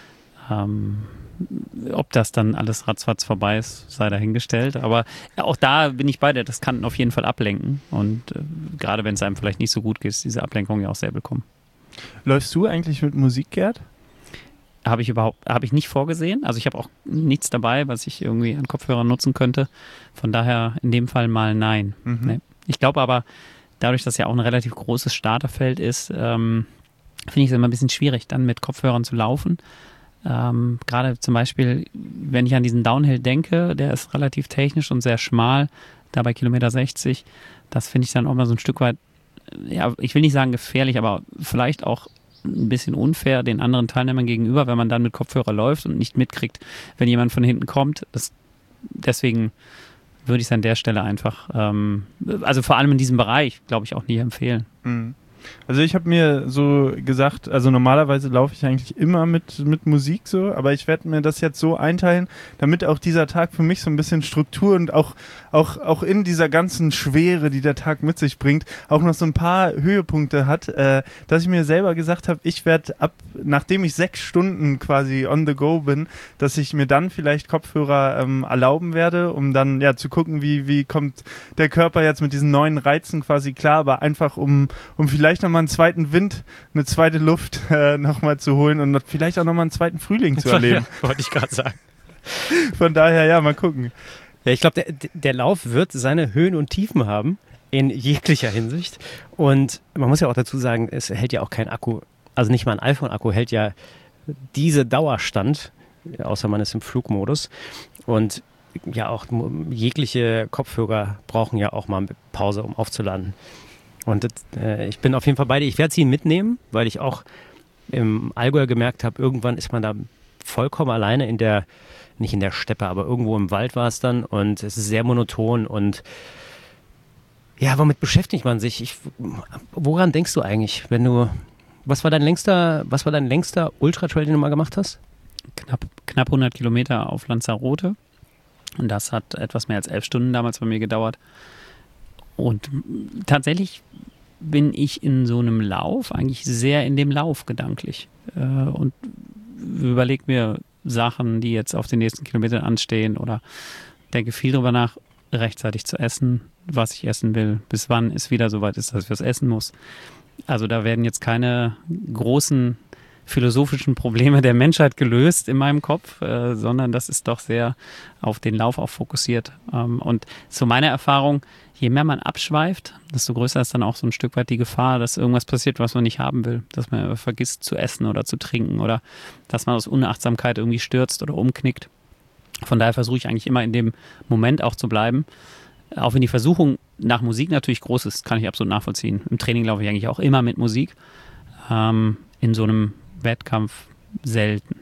Ähm, Ob das dann alles ratzfatz vorbei ist, sei dahingestellt. Aber auch da bin ich bei dir, das kann auf jeden Fall ablenken. Und äh, gerade wenn es einem vielleicht nicht so gut geht, ist diese Ablenkung ja auch sehr willkommen. Läufst du eigentlich mit Musik, Gerd? Habe ich überhaupt, habe ich nicht vorgesehen. Also ich habe auch nichts dabei, was ich irgendwie an Kopfhörern nutzen könnte. Von daher in dem Fall mal nein. Mhm. Nee. Ich glaube aber, dadurch, dass ja auch ein relativ großes Starterfeld ist, ähm, finde ich es immer ein bisschen schwierig, dann mit Kopfhörern zu laufen. Ähm, gerade zum Beispiel, wenn ich an diesen Downhill denke, der ist relativ technisch und sehr schmal, da bei Kilometer sechzig, das finde ich dann auch mal so ein Stück weit, ja, ich will nicht sagen gefährlich, aber vielleicht auch ein bisschen unfair den anderen Teilnehmern gegenüber, wenn man dann mit Kopfhörer läuft und nicht mitkriegt, wenn jemand von hinten kommt. Das, deswegen würde ich es an der Stelle einfach, ähm, also vor allem in diesem Bereich, glaube ich, auch nie empfehlen. Mhm. Also ich habe mir so gesagt, also normalerweise laufe ich eigentlich immer mit, mit Musik so, aber ich werde mir das jetzt so einteilen, damit auch dieser Tag für mich so ein bisschen Struktur und auch, auch, auch in dieser ganzen Schwere, die der Tag mit sich bringt, auch noch so ein paar Höhepunkte hat, äh, dass ich mir selber gesagt habe, ich werde ab, nachdem ich sechs Stunden quasi on the go bin, dass ich mir dann vielleicht Kopfhörer ähm, erlauben werde, um dann ja zu gucken, wie, wie kommt der Körper jetzt mit diesen neuen Reizen quasi klar, aber einfach um, um vielleicht vielleicht nochmal einen zweiten Wind, eine zweite Luft äh, nochmal zu holen und vielleicht auch nochmal einen zweiten Frühling zu erleben. Ja, wollte ich gerade sagen. Von daher, ja, mal gucken. Ja, ich glaube, der, der Lauf wird seine Höhen und Tiefen haben, in jeglicher Hinsicht. Und man muss ja auch dazu sagen, es hält ja auch kein Akku, also nicht mal ein iPhone-Akku hält ja diese Dauerstand, außer man ist im Flugmodus. Und ja, auch jegliche Kopfhörer brauchen ja auch mal eine Pause, um aufzuladen. Und äh, ich bin auf jeden Fall bei dir. Ich werde sie mitnehmen, weil ich auch im Allgäu gemerkt habe, irgendwann ist man da vollkommen alleine in der, nicht in der Steppe, aber irgendwo im Wald war es dann und es ist sehr monoton und ja, womit beschäftigt man sich? Ich, woran denkst du eigentlich, wenn du, was war dein längster, was war dein längster Ultra-Trail, den du mal gemacht hast? Knapp, knapp hundert Kilometer auf Lanzarote und das hat etwas mehr als elf Stunden damals bei mir gedauert und tatsächlich bin ich in so einem Lauf eigentlich sehr in dem Lauf gedanklich äh, und überlege mir Sachen, die jetzt auf den nächsten Kilometern anstehen oder denke viel darüber nach, rechtzeitig zu essen, was ich essen will, bis wann es wieder soweit ist, dass ich was essen muss. Also da werden jetzt keine großen philosophischen Probleme der Menschheit gelöst in meinem Kopf, äh, sondern das ist doch sehr auf den Lauf auch fokussiert. Ähm, und so meine Erfahrung, je mehr man abschweift, desto größer ist dann auch so ein Stück weit die Gefahr, dass irgendwas passiert, was man nicht haben will. Dass man vergisst zu essen oder zu trinken oder dass man aus Unachtsamkeit irgendwie stürzt oder umknickt. Von daher versuche ich eigentlich immer in dem Moment auch zu bleiben. Auch wenn die Versuchung nach Musik natürlich groß ist, kann ich absolut nachvollziehen. Im Training laufe ich eigentlich auch immer mit Musik. Ähm, in so einem Wettkampf selten.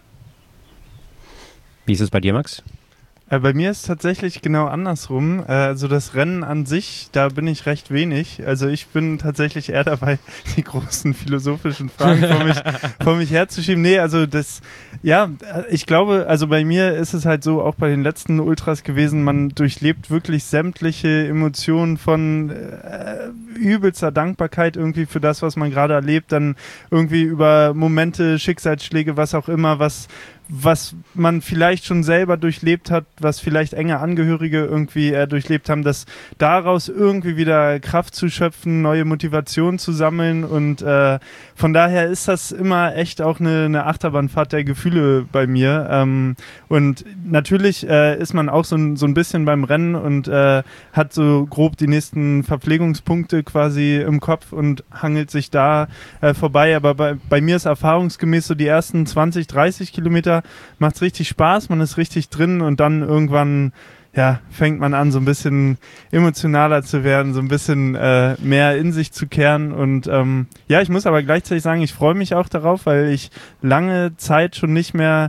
Wie ist es bei dir, Max? Äh, bei mir ist es tatsächlich genau andersrum. Äh, also das Rennen an sich, da bin ich recht wenig. Also ich bin tatsächlich eher dabei, die großen philosophischen Fragen vor mich, vor mich herzuschieben. Nee, also das, ja, ich glaube, also bei mir ist es halt so, auch bei den letzten Ultras gewesen, man durchlebt wirklich sämtliche Emotionen von äh, übelster Dankbarkeit irgendwie für das, was man gerade erlebt, dann irgendwie über Momente, Schicksalsschläge, was auch immer, was was man vielleicht schon selber durchlebt hat, was vielleicht enge Angehörige irgendwie äh, durchlebt haben, dass daraus irgendwie wieder Kraft zu schöpfen, neue Motivation zu sammeln und äh, von daher ist das immer echt auch eine, eine Achterbahnfahrt der Gefühle bei mir ähm, und natürlich äh, ist man auch so ein, so ein bisschen beim Rennen und äh, hat so grob die nächsten Verpflegungspunkte quasi im Kopf und hangelt sich da äh, vorbei, aber bei, bei mir ist erfahrungsgemäß so die ersten zwanzig, dreißig Kilometer macht es richtig Spaß, man ist richtig drin und dann irgendwann ja, fängt man an, so ein bisschen emotionaler zu werden, so ein bisschen äh, mehr in sich zu kehren und ähm, ja, ich muss aber gleichzeitig sagen, ich freue mich auch darauf, weil ich lange Zeit schon nicht mehr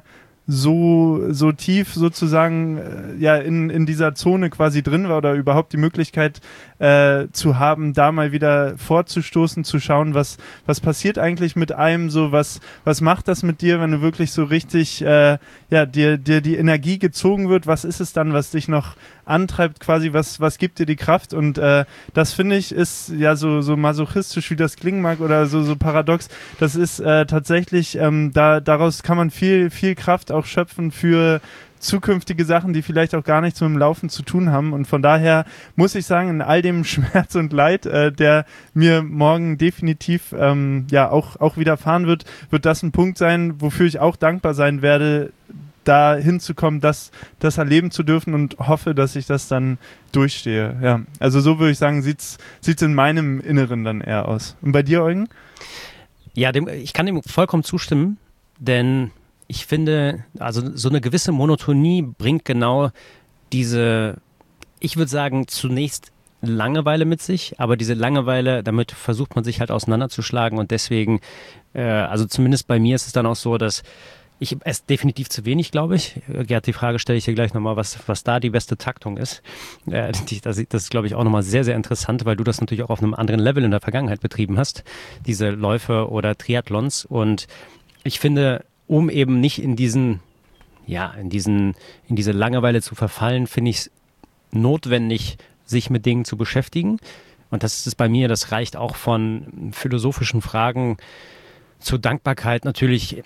so so tief sozusagen äh, ja in in dieser Zone quasi drin war oder überhaupt die Möglichkeit äh, zu haben, da mal wieder vorzustoßen, zu schauen, was was passiert eigentlich mit einem, so was was macht das mit dir, wenn du wirklich so richtig äh, ja dir dir die Energie gezogen wird, was ist es dann, was dich noch antreibt quasi, was was gibt dir die Kraft und äh, das finde ich ist ja so so masochistisch, wie das klingen mag oder so so paradox, das ist äh, tatsächlich ähm, da daraus kann man viel viel Kraft auch schöpfen für zukünftige Sachen, die vielleicht auch gar nichts mit dem Laufen zu tun haben und von daher muss ich sagen, in all dem Schmerz und Leid, äh, der mir morgen definitiv ähm, ja auch, auch widerfahren wird, wird das ein Punkt sein, wofür ich auch dankbar sein werde, da hinzukommen, das, das erleben zu dürfen und hoffe, dass ich das dann durchstehe. Ja, also so würde ich sagen, sieht's sieht's in meinem Inneren dann eher aus. Und bei dir, Eugen? Ja, dem, ich kann dem vollkommen zustimmen, denn ich finde, also so eine gewisse Monotonie bringt genau diese, ich würde sagen, zunächst Langeweile mit sich, aber diese Langeweile, damit versucht man sich halt auseinanderzuschlagen und deswegen, äh, also zumindest bei mir ist es dann auch so, dass ich esse definitiv zu wenig, glaube ich. Gerd, die Frage stelle ich dir gleich nochmal, was, was da die beste Taktung ist. Äh, die, das, das ist, glaube ich, auch nochmal sehr, sehr interessant, weil du das natürlich auch auf einem anderen Level in der Vergangenheit betrieben hast, diese Läufe oder Triathlons und ich finde, um eben nicht in diesen, ja, in diesen, in diese Langeweile zu verfallen, finde ich es notwendig, sich mit Dingen zu beschäftigen. Und das ist es bei mir, das reicht auch von philosophischen Fragen zur Dankbarkeit natürlich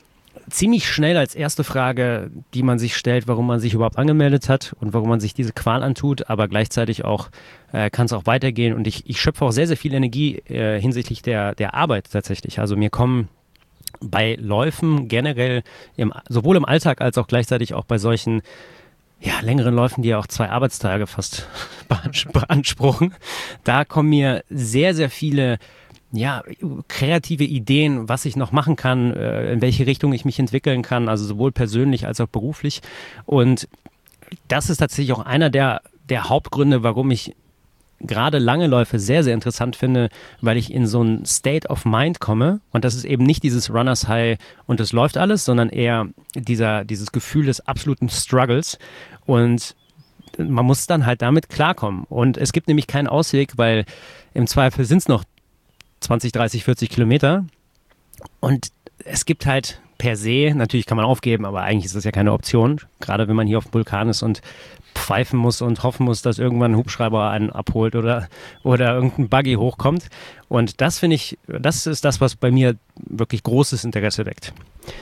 ziemlich schnell als erste Frage, die man sich stellt, warum man sich überhaupt angemeldet hat und warum man sich diese Qual antut, aber gleichzeitig auch äh, kann es auch weitergehen und ich, ich schöpfe auch sehr, sehr viel Energie äh, hinsichtlich der, der Arbeit tatsächlich. Also mir kommen bei Läufen generell im, sowohl im Alltag als auch gleichzeitig auch bei solchen ja, längeren Läufen, die ja auch zwei Arbeitstage fast beanspruchen, da kommen mir sehr, sehr viele ja, kreative Ideen, was ich noch machen kann, äh, in welche Richtung ich mich entwickeln kann, also sowohl persönlich als auch beruflich. Und das ist tatsächlich auch einer der, der Hauptgründe, warum ich gerade lange Läufe sehr, sehr interessant finde, weil ich in so ein State of Mind komme. Und das ist eben nicht dieses Runners High und es läuft alles, sondern eher dieser, dieses Gefühl des absoluten Struggles. Und man muss dann halt damit klarkommen. Und es gibt nämlich keinen Ausweg, weil im Zweifel sind es noch zwanzig, dreißig, vierzig Kilometer. Und es gibt halt per se, natürlich kann man aufgeben, aber eigentlich ist das ja keine Option. Gerade wenn man hier auf dem Vulkan ist und pfeifen muss und hoffen muss, dass irgendwann ein Hubschrauber einen abholt oder, oder irgendein Buggy hochkommt. Und das finde ich, das ist das, was bei mir wirklich großes Interesse weckt.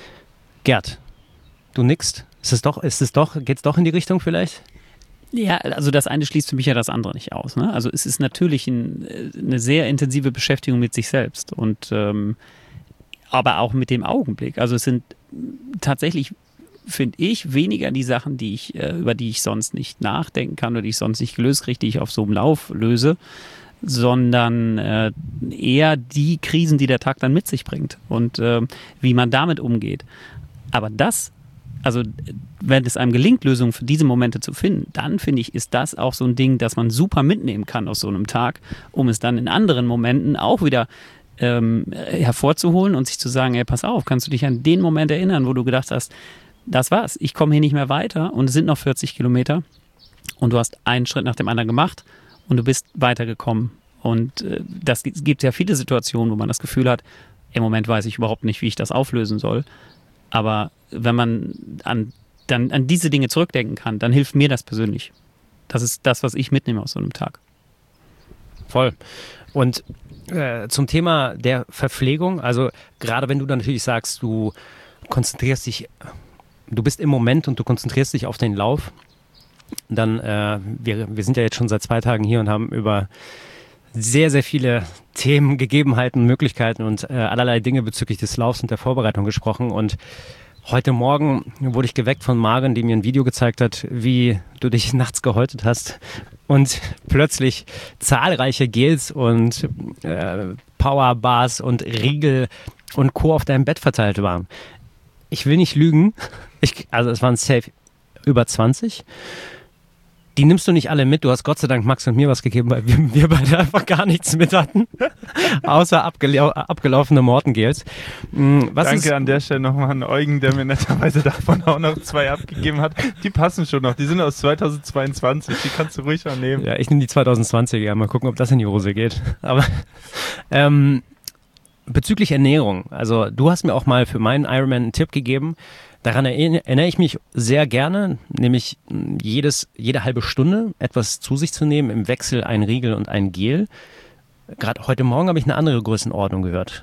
Gerd, du nickst. Ist es doch, ist es doch, geht's doch in die Richtung vielleicht? Ja, also das eine schließt für mich ja das andere nicht aus. Ne? Also es ist natürlich ein, eine sehr intensive Beschäftigung mit sich selbst und ähm, aber auch mit dem Augenblick. Also es sind tatsächlich, finde ich, weniger die Sachen, die ich, äh, über die ich sonst nicht nachdenken kann oder die ich sonst nicht gelöst kriege, die ich auf so einem Lauf löse, sondern äh, eher die Krisen, die der Tag dann mit sich bringt und äh, wie man damit umgeht. Aber das, also wenn es einem gelingt, Lösungen für diese Momente zu finden, dann finde ich, ist das auch so ein Ding, das man super mitnehmen kann aus so einem Tag, um es dann in anderen Momenten auch wieder ähm, hervorzuholen und sich zu sagen, ey, pass auf, kannst du dich an den Moment erinnern, wo du gedacht hast, das war's, ich komme hier nicht mehr weiter und es sind noch vierzig Kilometer und du hast einen Schritt nach dem anderen gemacht und du bist weitergekommen. Und äh, das gibt ja viele Situationen, wo man das Gefühl hat, im Moment weiß ich überhaupt nicht, wie ich das auflösen soll. Aber wenn man an, dann an diese Dinge zurückdenken kann, dann hilft mir das persönlich. Das ist das, was ich mitnehme aus so einem Tag. Voll. Und äh, zum Thema der Verpflegung, also gerade wenn du dann natürlich sagst, du konzentrierst dich, du bist im Moment und du konzentrierst dich auf den Lauf, dann, äh, wir, wir sind ja jetzt schon seit zwei Tagen hier und haben über sehr, sehr viele Themen, Gegebenheiten, Möglichkeiten und äh, allerlei Dinge bezüglich des Laufs und der Vorbereitung gesprochen. Und heute Morgen wurde ich geweckt von Maren, die mir ein Video gezeigt hat, wie du dich nachts gehäutet hast und plötzlich zahlreiche Gels und äh, Powerbars und Riegel und Co. auf deinem Bett verteilt waren. Ich will nicht lügen, ich, also es waren safe über zwanzig. Die nimmst du nicht alle mit. Du hast Gott sei Dank Max und mir was gegeben, weil wir, wir beide einfach gar nichts mit hatten, außer abgelau abgelaufene Mortengels. Was Danke ist, an der Stelle nochmal an Eugen, der mir netterweise davon auch noch zwei abgegeben hat. Die passen schon noch. Die sind aus zweitausendzweiundzwanzig. Die kannst du ruhig mal nehmen. Ja, ich nehme die zweitausendzwanziger. Mal gucken, ob das in die Hose geht. Aber ähm, bezüglich Ernährung. Also du hast mir auch mal für meinen Ironman einen Tipp gegeben. Daran erinnere ich mich sehr gerne, nämlich jedes, jede halbe Stunde etwas zu sich zu nehmen, im Wechsel ein Riegel und ein Gel. Gerade heute Morgen habe ich eine andere Größenordnung gehört.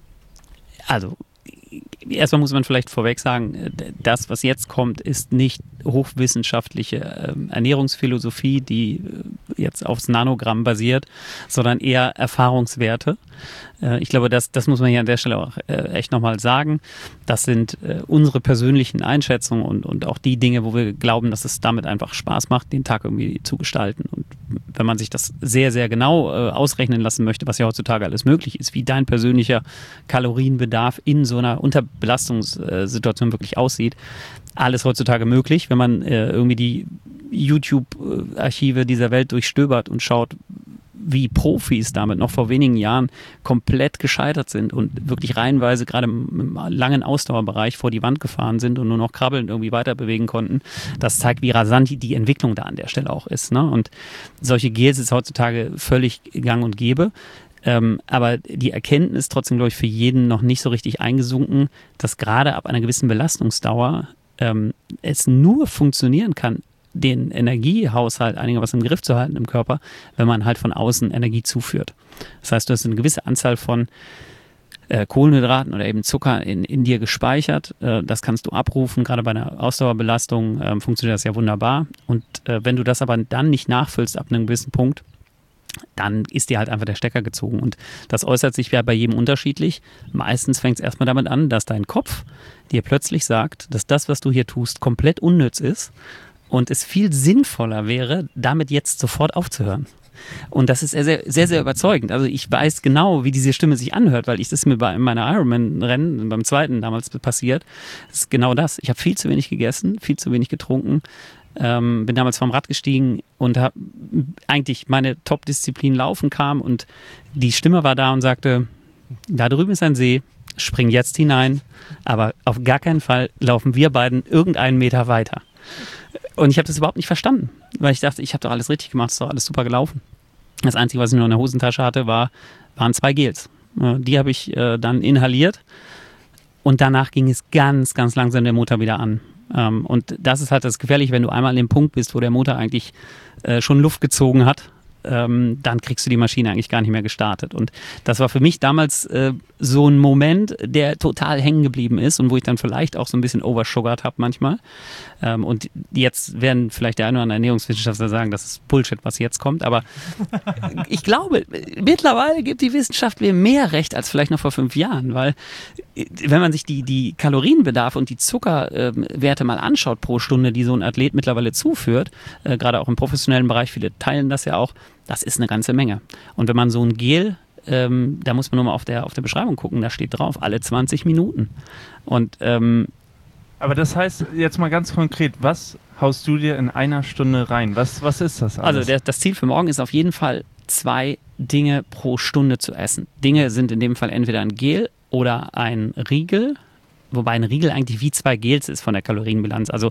Also, erstmal muss man vielleicht vorweg sagen, das, was jetzt kommt, ist nicht hochwissenschaftliche äh, Ernährungsphilosophie, die äh, jetzt aufs Nanogramm basiert, sondern eher Erfahrungswerte. Äh, ich glaube, das, das muss man hier an der Stelle auch äh, echt nochmal sagen. Das sind äh, unsere persönlichen Einschätzungen und, und auch die Dinge, wo wir glauben, dass es damit einfach Spaß macht, den Tag irgendwie zu gestalten. Und wenn man sich das sehr, sehr genau äh, ausrechnen lassen möchte, was ja heutzutage alles möglich ist, wie dein persönlicher Kalorienbedarf in so einer Unterbelastungssituation wirklich aussieht, alles heutzutage möglich, wenn man äh, irgendwie die YouTube-Archive dieser Welt durchstöbert und schaut, wie Profis damit noch vor wenigen Jahren komplett gescheitert sind und wirklich reihenweise gerade im, im langen Ausdauerbereich vor die Wand gefahren sind und nur noch krabbelnd irgendwie weiter bewegen konnten. Das zeigt, wie rasant die Entwicklung da an der Stelle auch ist. Ne? Und solche Gels ist heutzutage völlig gang und gäbe. Ähm, aber die Erkenntnis trotzdem, glaube ich, für jeden noch nicht so richtig eingesunken, dass gerade ab einer gewissen Belastungsdauer ähm, es nur funktionieren kann, den Energiehaushalt einigermaßen im Griff zu halten im Körper, wenn man halt von außen Energie zuführt. Das heißt, du hast eine gewisse Anzahl von äh, Kohlenhydraten oder eben Zucker in, in dir gespeichert. Äh, das kannst du abrufen, gerade bei einer Ausdauerbelastung äh, funktioniert das ja wunderbar. Und äh, wenn du das aber dann nicht nachfüllst ab einem gewissen Punkt, dann ist dir halt einfach der Stecker gezogen. Und das äußert sich ja bei jedem unterschiedlich. Meistens fängt es erstmal damit an, dass dein Kopf dir plötzlich sagt, dass das, was du hier tust, komplett unnütz ist und es viel sinnvoller wäre, damit jetzt sofort aufzuhören. Und das ist sehr, sehr, sehr, sehr überzeugend. Also ich weiß genau, wie diese Stimme sich anhört, weil ich das ist mir bei meiner Ironman-Rennen, beim zweiten damals passiert. Das ist genau das. Ich habe viel zu wenig gegessen, viel zu wenig getrunken, ähm, bin damals vom Rad gestiegen und habe eigentlich meine Top-Disziplin Laufen kam und die Stimme war da und sagte, da drüben ist ein See, spring jetzt hinein, aber auf gar keinen Fall laufen wir beiden irgendeinen Meter weiter. Und ich habe das überhaupt nicht verstanden, weil ich dachte, ich habe doch alles richtig gemacht, ist doch alles super gelaufen. Das Einzige, was ich nur in der Hosentasche hatte, war, waren zwei Gels. Äh, die habe ich äh, dann inhaliert und danach ging es ganz, ganz langsam der Motor wieder an. Ähm, und das ist halt das Gefährliche, wenn du einmal an dem Punkt bist, wo der Motor eigentlich äh, schon Luft gezogen hat, ähm, dann kriegst du die Maschine eigentlich gar nicht mehr gestartet. Und das war für mich damals äh, so ein Moment, der total hängen geblieben ist und wo ich dann vielleicht auch so ein bisschen oversugert habe manchmal. Ähm, und jetzt werden vielleicht der eine oder andere Ernährungswissenschaftler sagen, das ist Bullshit, was jetzt kommt. Aber ich glaube, mittlerweile gibt die Wissenschaft mir mehr recht als vielleicht noch vor fünf Jahren, weil wenn man sich die, die Kalorienbedarf und die Zuckerwerte mal anschaut pro Stunde, die so ein Athlet mittlerweile zuführt, äh, gerade auch im professionellen Bereich, viele teilen das ja auch, das ist eine ganze Menge. Und wenn man so ein Gel, ähm, da muss man nur mal auf der, auf der Beschreibung gucken, da steht drauf, alle zwanzig Minuten. Und ähm, aber das heißt, jetzt mal ganz konkret, was haust du dir in einer Stunde rein? Was, was ist das alles? Also der, das Ziel für morgen ist auf jeden Fall, zwei Dinge pro Stunde zu essen. Dinge sind in dem Fall entweder ein Gel oder ein Riegel, wobei ein Riegel eigentlich wie zwei Gels ist von der Kalorienbilanz. Also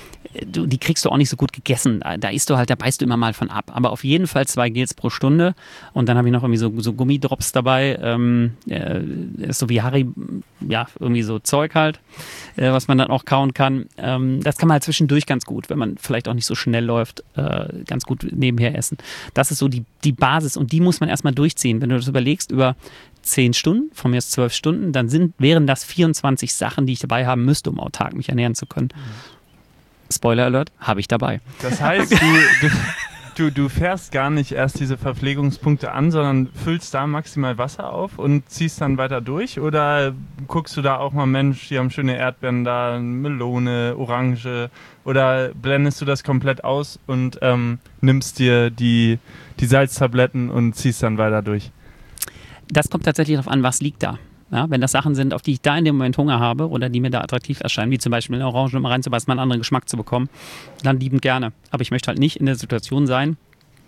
du, die kriegst du auch nicht so gut gegessen. Da isst du halt, da beißt du immer mal von ab. Aber auf jeden Fall zwei Gels pro Stunde. Und dann habe ich noch irgendwie so, so Gummidrops dabei. Ähm, äh, so wie Harry, ja, irgendwie so Zeug halt, äh, was man dann auch kauen kann. Ähm, das kann man halt zwischendurch ganz gut, wenn man vielleicht auch nicht so schnell läuft, äh, ganz gut nebenher essen. Das ist so die, die Basis und die muss man erstmal durchziehen. Wenn du das überlegst, über zehn Stunden, von mir aus zwölf Stunden, dann sind, wären das vierundzwanzig Sachen, die ich dabei haben müsste, um autark mich ernähren zu können. Spoiler Alert, habe ich dabei. Das heißt, du, du, du, du fährst gar nicht erst diese Verpflegungspunkte an, sondern füllst da maximal Wasser auf und ziehst dann weiter durch? Oder guckst du da auch mal, Mensch, die haben schöne Erdbeeren da, Melone, Orange, oder blendest du das komplett aus und ähm, nimmst dir die, die Salztabletten und ziehst dann weiter durch? Das kommt tatsächlich darauf an, was liegt da. Ja, wenn das Sachen sind, auf die ich da in dem Moment Hunger habe oder die mir da attraktiv erscheinen, wie zum Beispiel eine Orange mal reinzubeißen, mal einen anderen Geschmack zu bekommen, dann liebend gerne. Aber ich möchte halt nicht in der Situation sein,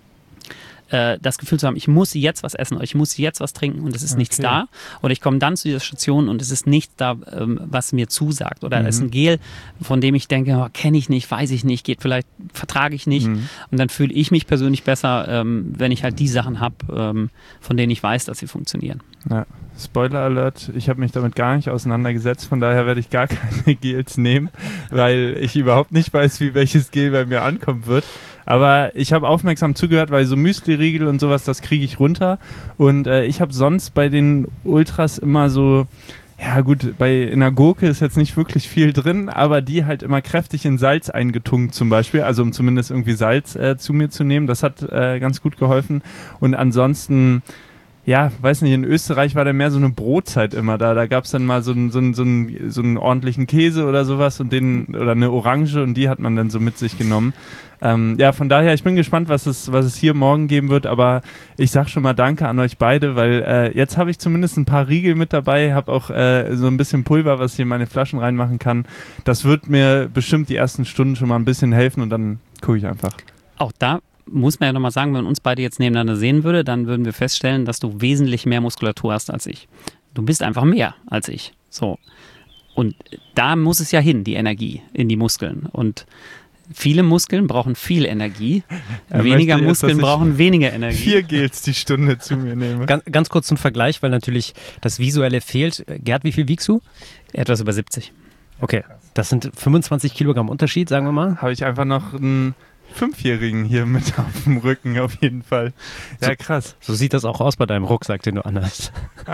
äh, das Gefühl zu haben, ich muss jetzt was essen oder ich muss jetzt was trinken und es ist okay. nichts da. Oder ich komme dann zu dieser Station und es ist nichts da, ähm, was mir zusagt. Oder mhm. es ist ein Gel, von dem ich denke, oh, kenne ich nicht, weiß ich nicht, geht vielleicht, vertrage ich nicht. Mhm. Und dann fühle ich mich persönlich besser, ähm, wenn ich halt die Sachen habe, ähm, von denen ich weiß, dass sie funktionieren. Ja. Spoiler Alert, ich habe mich damit gar nicht auseinandergesetzt, von daher werde ich gar keine Gels nehmen, weil ich überhaupt nicht weiß, wie welches Gel bei mir ankommen wird. Aber ich habe aufmerksam zugehört, weil so Müsli-Riegel und sowas, das kriege ich runter. Und äh, ich habe sonst bei den Ultras immer so, ja gut, bei einer Gurke ist jetzt nicht wirklich viel drin, aber die halt immer kräftig in Salz eingetunkt zum Beispiel, also um zumindest irgendwie Salz äh, zu mir zu nehmen. Das hat äh, ganz gut geholfen. Und ansonsten... Ja, weiß nicht, in Österreich war da mehr so eine Brotzeit immer da. Da gab es dann mal so einen, so, einen, so, einen, so einen ordentlichen Käse oder sowas und den oder eine Orange und die hat man dann so mit sich genommen. Ähm, ja, von daher, ich bin gespannt, was es, was es hier morgen geben wird, aber ich sag schon mal Danke an euch beide, weil äh, jetzt habe ich zumindest ein paar Riegel mit dabei, habe auch äh, so ein bisschen Pulver, was ich in meine Flaschen reinmachen kann. Das wird mir bestimmt die ersten Stunden schon mal ein bisschen helfen und dann gucke ich einfach. Auch da muss man ja nochmal sagen, wenn man uns beide jetzt nebeneinander sehen würde, dann würden wir feststellen, dass du wesentlich mehr Muskulatur hast als ich. Du bist einfach mehr als ich. So. Und da muss es ja hin, die Energie in die Muskeln. Und viele Muskeln brauchen viel Energie, er weniger Muskeln jetzt, brauchen weniger Energie. Vier Gels die Stunde zu mir nehme. Ganz, ganz kurz zum Vergleich, weil natürlich das Visuelle fehlt. Gerd, wie viel wiegst du? Etwas über siebzig. Okay, das sind fünfundzwanzig Kilogramm Unterschied, sagen wir mal. Habe ich einfach noch ein Fünfjährigen hier mit auf dem Rücken auf jeden Fall. Ja, krass. So sieht das auch aus bei deinem Rucksack, den du anhast.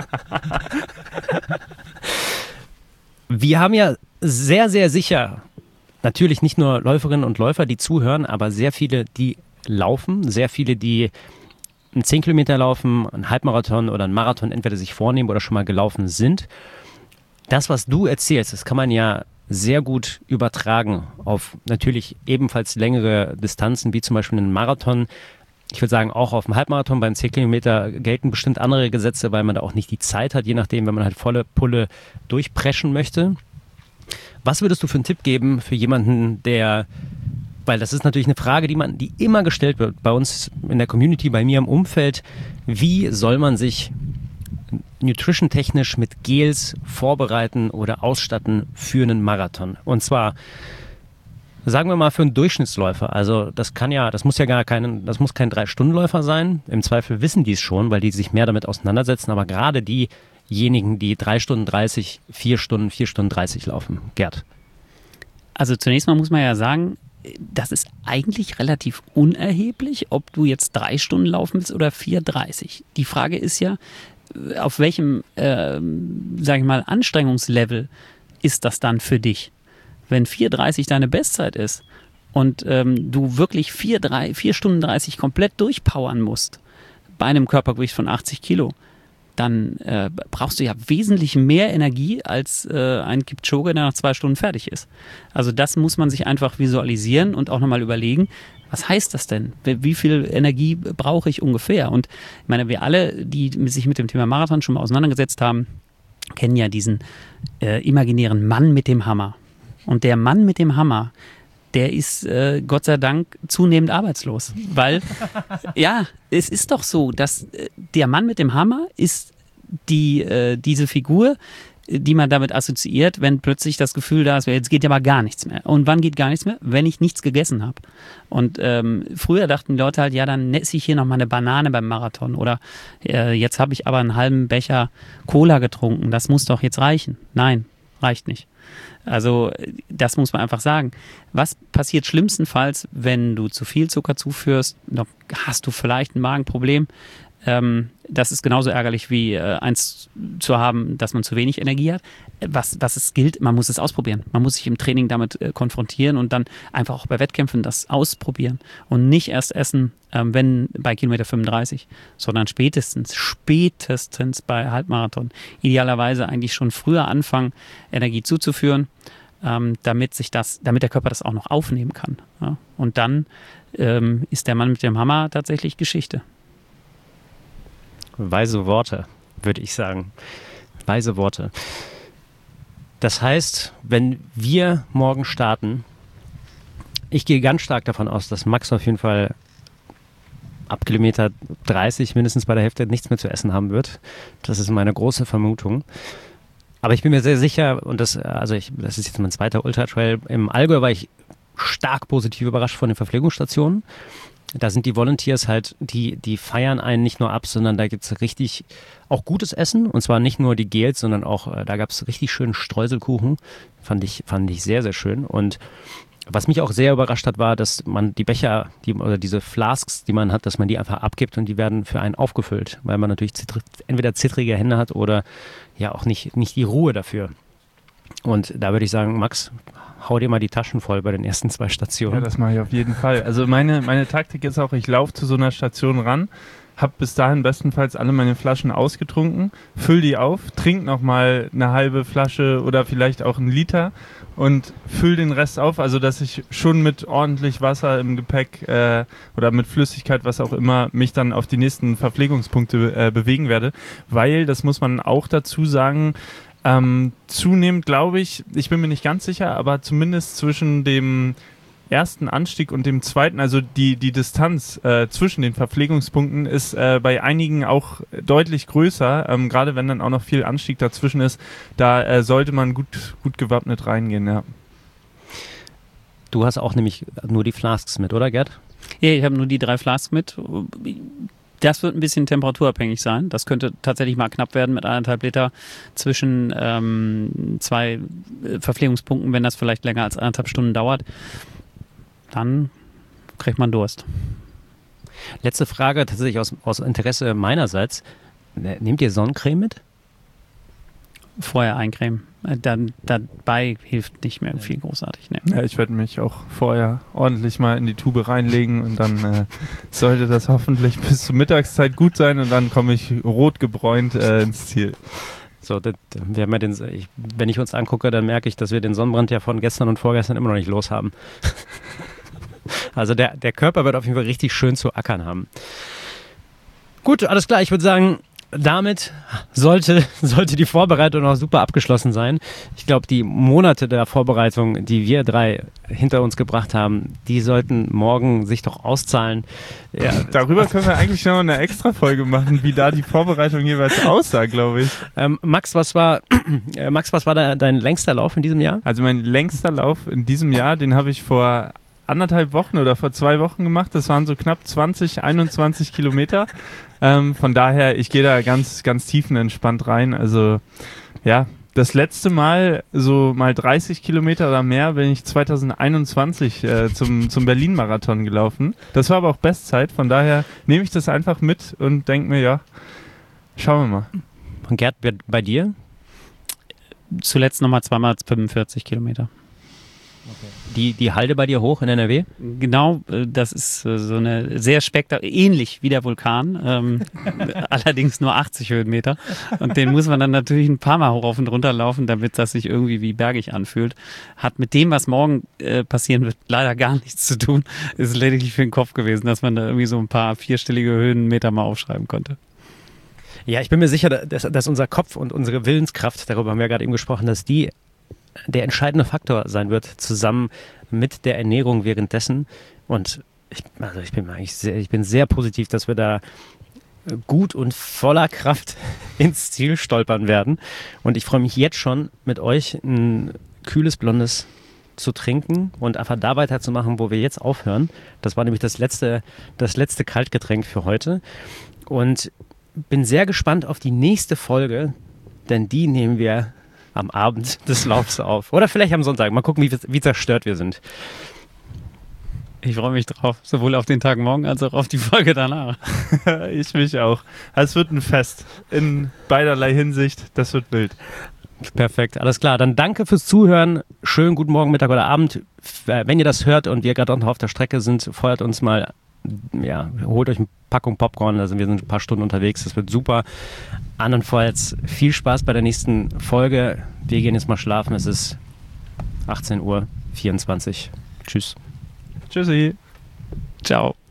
Wir haben ja sehr, sehr sicher natürlich nicht nur Läuferinnen und Läufer, die zuhören, aber sehr viele, die laufen, sehr viele, die einen zehn Kilometer laufen, einen Halbmarathon oder einen Marathon entweder sich vornehmen oder schon mal gelaufen sind. Das, was du erzählst, das kann man ja sehr gut übertragen auf natürlich ebenfalls längere Distanzen, wie zum Beispiel einen Marathon. Ich würde sagen, auch auf dem Halbmarathon beim zehn Kilometer gelten bestimmt andere Gesetze, weil man da auch nicht die Zeit hat, je nachdem, wenn man halt volle Pulle durchpreschen möchte. Was würdest du für einen Tipp geben für jemanden, der, weil das ist natürlich eine Frage, die man, die immer gestellt wird bei uns in der Community, bei mir im Umfeld, wie soll man sich nutrition-technisch mit Gels vorbereiten oder ausstatten für einen Marathon? Und zwar, sagen wir mal, für einen Durchschnittsläufer. Also das kann ja, das muss ja gar kein, das muss kein Drei-Stunden-Läufer sein. Im Zweifel wissen die es schon, weil die sich mehr damit auseinandersetzen. Aber gerade diejenigen, die drei Stunden dreißig, vier Stunden, vier Stunden dreißig laufen. Gerd. Also zunächst mal muss man ja sagen, das ist eigentlich relativ unerheblich, ob du jetzt drei Stunden laufen willst oder vier dreißig. Die Frage ist ja, auf welchem, äh, sag ich mal, Anstrengungslevel ist das dann für dich? Wenn vier dreißig deine Bestzeit ist und ähm, du wirklich vier Stunden dreißig komplett durchpowern musst, bei einem Körpergewicht von achtzig Kilo, dann äh, brauchst du ja wesentlich mehr Energie als äh, ein Kipchoge, der nach zwei Stunden fertig ist. Also das muss man sich einfach visualisieren und auch nochmal überlegen, was heißt das denn? Wie viel Energie brauche ich ungefähr? Und ich meine, wir alle, die sich mit dem Thema Marathon schon mal auseinandergesetzt haben, kennen ja diesen äh, imaginären Mann mit dem Hammer. Und der Mann mit dem Hammer, der ist äh, Gott sei Dank zunehmend arbeitslos. Weil, ja, es ist doch so, dass äh, der Mann mit dem Hammer ist die, äh, diese Figur, die man damit assoziiert, wenn plötzlich das Gefühl da ist, jetzt geht ja mal gar nichts mehr. Und wann geht gar nichts mehr? Wenn ich nichts gegessen habe. Und ähm, früher dachten die Leute halt, ja, dann esse ich hier noch mal eine Banane beim Marathon. Oder äh, jetzt habe ich aber einen halben Becher Cola getrunken. Das muss doch jetzt reichen. Nein, reicht nicht. Also das muss man einfach sagen. Was passiert schlimmstenfalls, wenn du zu viel Zucker zuführst? Dann hast du vielleicht ein Magenproblem. Ähm, das ist genauso ärgerlich wie äh, eins zu haben, dass man zu wenig Energie hat. Was, was es gilt, man muss es ausprobieren. Man muss sich im Training damit äh, konfrontieren und dann einfach auch bei Wettkämpfen das ausprobieren. Und nicht erst essen, ähm, wenn bei Kilometer fünfunddreißig, sondern spätestens, spätestens bei Halbmarathon. Idealerweise eigentlich schon früher anfangen, Energie zuzuführen, ähm, damit sich das, damit der Körper das auch noch aufnehmen kann. Ja? Und dann ähm, ist der Mann mit dem Hammer tatsächlich Geschichte. Weise Worte, würde ich sagen. Weise Worte. Das heißt, wenn wir morgen starten, ich gehe ganz stark davon aus, dass Max auf jeden Fall ab Kilometer dreißig mindestens bei der Hälfte nichts mehr zu essen haben wird. Das ist meine große Vermutung. Aber ich bin mir sehr sicher, und das, also ich, das ist jetzt mein zweiter Ultra-Trail, im Allgäu war ich stark positiv überrascht von den Verpflegungsstationen. Da sind die Volunteers halt, die, die feiern einen nicht nur ab, sondern da gibt's richtig auch gutes Essen. Und zwar nicht nur die Gels, sondern auch, äh, da gab's richtig schönen Streuselkuchen. Fand ich, fand ich sehr, sehr schön. Und was mich auch sehr überrascht hat, war, dass man die Becher, die, oder diese Flasks, die man hat, dass man die einfach abgibt und die werden für einen aufgefüllt, weil man natürlich zittr- entweder zittrige Hände hat oder ja auch nicht, nicht die Ruhe dafür. Und da würde ich sagen, Max, hau dir mal die Taschen voll bei den ersten zwei Stationen. Ja, das mache ich auf jeden Fall. Also meine, meine Taktik ist auch, ich laufe zu so einer Station ran, habe bis dahin bestenfalls alle meine Flaschen ausgetrunken, füll die auf, trink nochmal eine halbe Flasche oder vielleicht auch einen Liter und füll den Rest auf, also dass ich schon mit ordentlich Wasser im Gepäck äh, oder mit Flüssigkeit, was auch immer, mich dann auf die nächsten Verpflegungspunkte äh, bewegen werde, weil, das muss man auch dazu sagen, Ähm, zunehmend glaube ich, ich bin mir nicht ganz sicher, aber zumindest zwischen dem ersten Anstieg und dem zweiten, also die, die Distanz äh, zwischen den Verpflegungspunkten ist äh, bei einigen auch deutlich größer, ähm, gerade wenn dann auch noch viel Anstieg dazwischen ist, da äh, sollte man gut, gut gewappnet reingehen, ja. Du hast auch nämlich nur die Flasks mit, oder Gerd? Ja, ich habe nur die drei Flasks mit. Das wird ein bisschen temperaturabhängig sein. Das könnte tatsächlich mal knapp werden mit anderthalb Liter zwischen ähm, zwei Verpflegungspunkten, wenn das vielleicht länger als anderthalb Stunden dauert. Dann kriegt man Durst. Letzte Frage, tatsächlich aus, aus Interesse meinerseits. Nehmt ihr Sonnencreme mit? Vorher eincremen. Dann dabei hilft nicht mehr viel großartig. Ne? Ja, ich werde mich auch vorher ordentlich mal in die Tube reinlegen und dann äh, sollte das hoffentlich bis zur Mittagszeit gut sein und dann komme ich rot gebräunt äh, ins Ziel. So, das, wir haben ja den, ich, wenn ich uns angucke, dann merke ich, dass wir den Sonnenbrand ja von gestern und vorgestern immer noch nicht los haben. Also der, der Körper wird auf jeden Fall richtig schön zu ackern haben. Gut, alles klar. Ich würde sagen, damit sollte, sollte die Vorbereitung auch super abgeschlossen sein. Ich glaube, die Monate der Vorbereitung, die wir drei hinter uns gebracht haben, die sollten morgen sich doch auszahlen. Ja. Darüber können wir eigentlich noch eine extra Folge machen, wie da die Vorbereitung jeweils aussah, glaube ich. Ähm, Max, was war, äh, Max, was war da dein längster Lauf in diesem Jahr? Also mein längster Lauf in diesem Jahr, den habe ich vor anderthalb Wochen oder vor zwei Wochen gemacht. Das waren so knapp zwanzig, einundzwanzig Kilometer. Ähm, von daher, ich gehe da ganz, ganz tiefenentspannt rein. Also ja, das letzte Mal, so mal dreißig Kilometer oder mehr, bin ich zwanzig einundzwanzig äh, zum, zum Berlin-Marathon gelaufen. Das war aber auch Bestzeit. Von daher nehme ich das einfach mit und denke mir, ja, schauen wir mal. Und Gerd, bei dir? Zuletzt nochmal zweimal fünfundvierzig Kilometer. Okay. Die, die Halde bei dir hoch in N R W? Genau, das ist so eine sehr spektakulär, ähnlich wie der Vulkan, ähm, allerdings nur achtzig Höhenmeter. Und den muss man dann natürlich ein paar Mal hoch auf und runter laufen, damit das sich irgendwie wie bergig anfühlt. Hat mit dem, was morgen äh, passieren wird, leider gar nichts zu tun. Ist lediglich für den Kopf gewesen, dass man da irgendwie so ein paar vierstellige Höhenmeter mal aufschreiben konnte. Ja, ich bin mir sicher, dass, dass unser Kopf und unsere Willenskraft, darüber haben wir gerade eben gesprochen, dass die der entscheidende Faktor sein wird, zusammen mit der Ernährung währenddessen. Und ich, also ich bin eigentlich sehr, ich bin sehr positiv, dass wir da gut und voller Kraft ins Ziel stolpern werden. Und ich freue mich jetzt schon, mit euch ein kühles Blondes zu trinken und einfach da weiterzumachen, wo wir jetzt aufhören. Das war nämlich das letzte, das letzte Kaltgetränk für heute. Und bin sehr gespannt auf die nächste Folge, denn die nehmen wir am Abend des Laufs auf. Oder vielleicht am Sonntag. Mal gucken, wie, wie zerstört wir sind. Ich freue mich drauf. Sowohl auf den Tag morgen als auch auf die Folge danach. Ich mich auch. Es wird ein Fest. In beiderlei Hinsicht. Das wird wild. Perfekt. Alles klar. Dann danke fürs Zuhören. Schönen guten Morgen, Mittag oder Abend. Wenn ihr das hört und wir gerade noch auf der Strecke sind, feuert uns mal, ja, holt euch eine Packung Popcorn. Also wir sind ein paar Stunden unterwegs. Das wird super. Andernfalls viel Spaß bei der nächsten Folge. Wir gehen jetzt mal schlafen. Es ist achtzehn Uhr vierundzwanzig. Tschüss. Tschüssi. Ciao.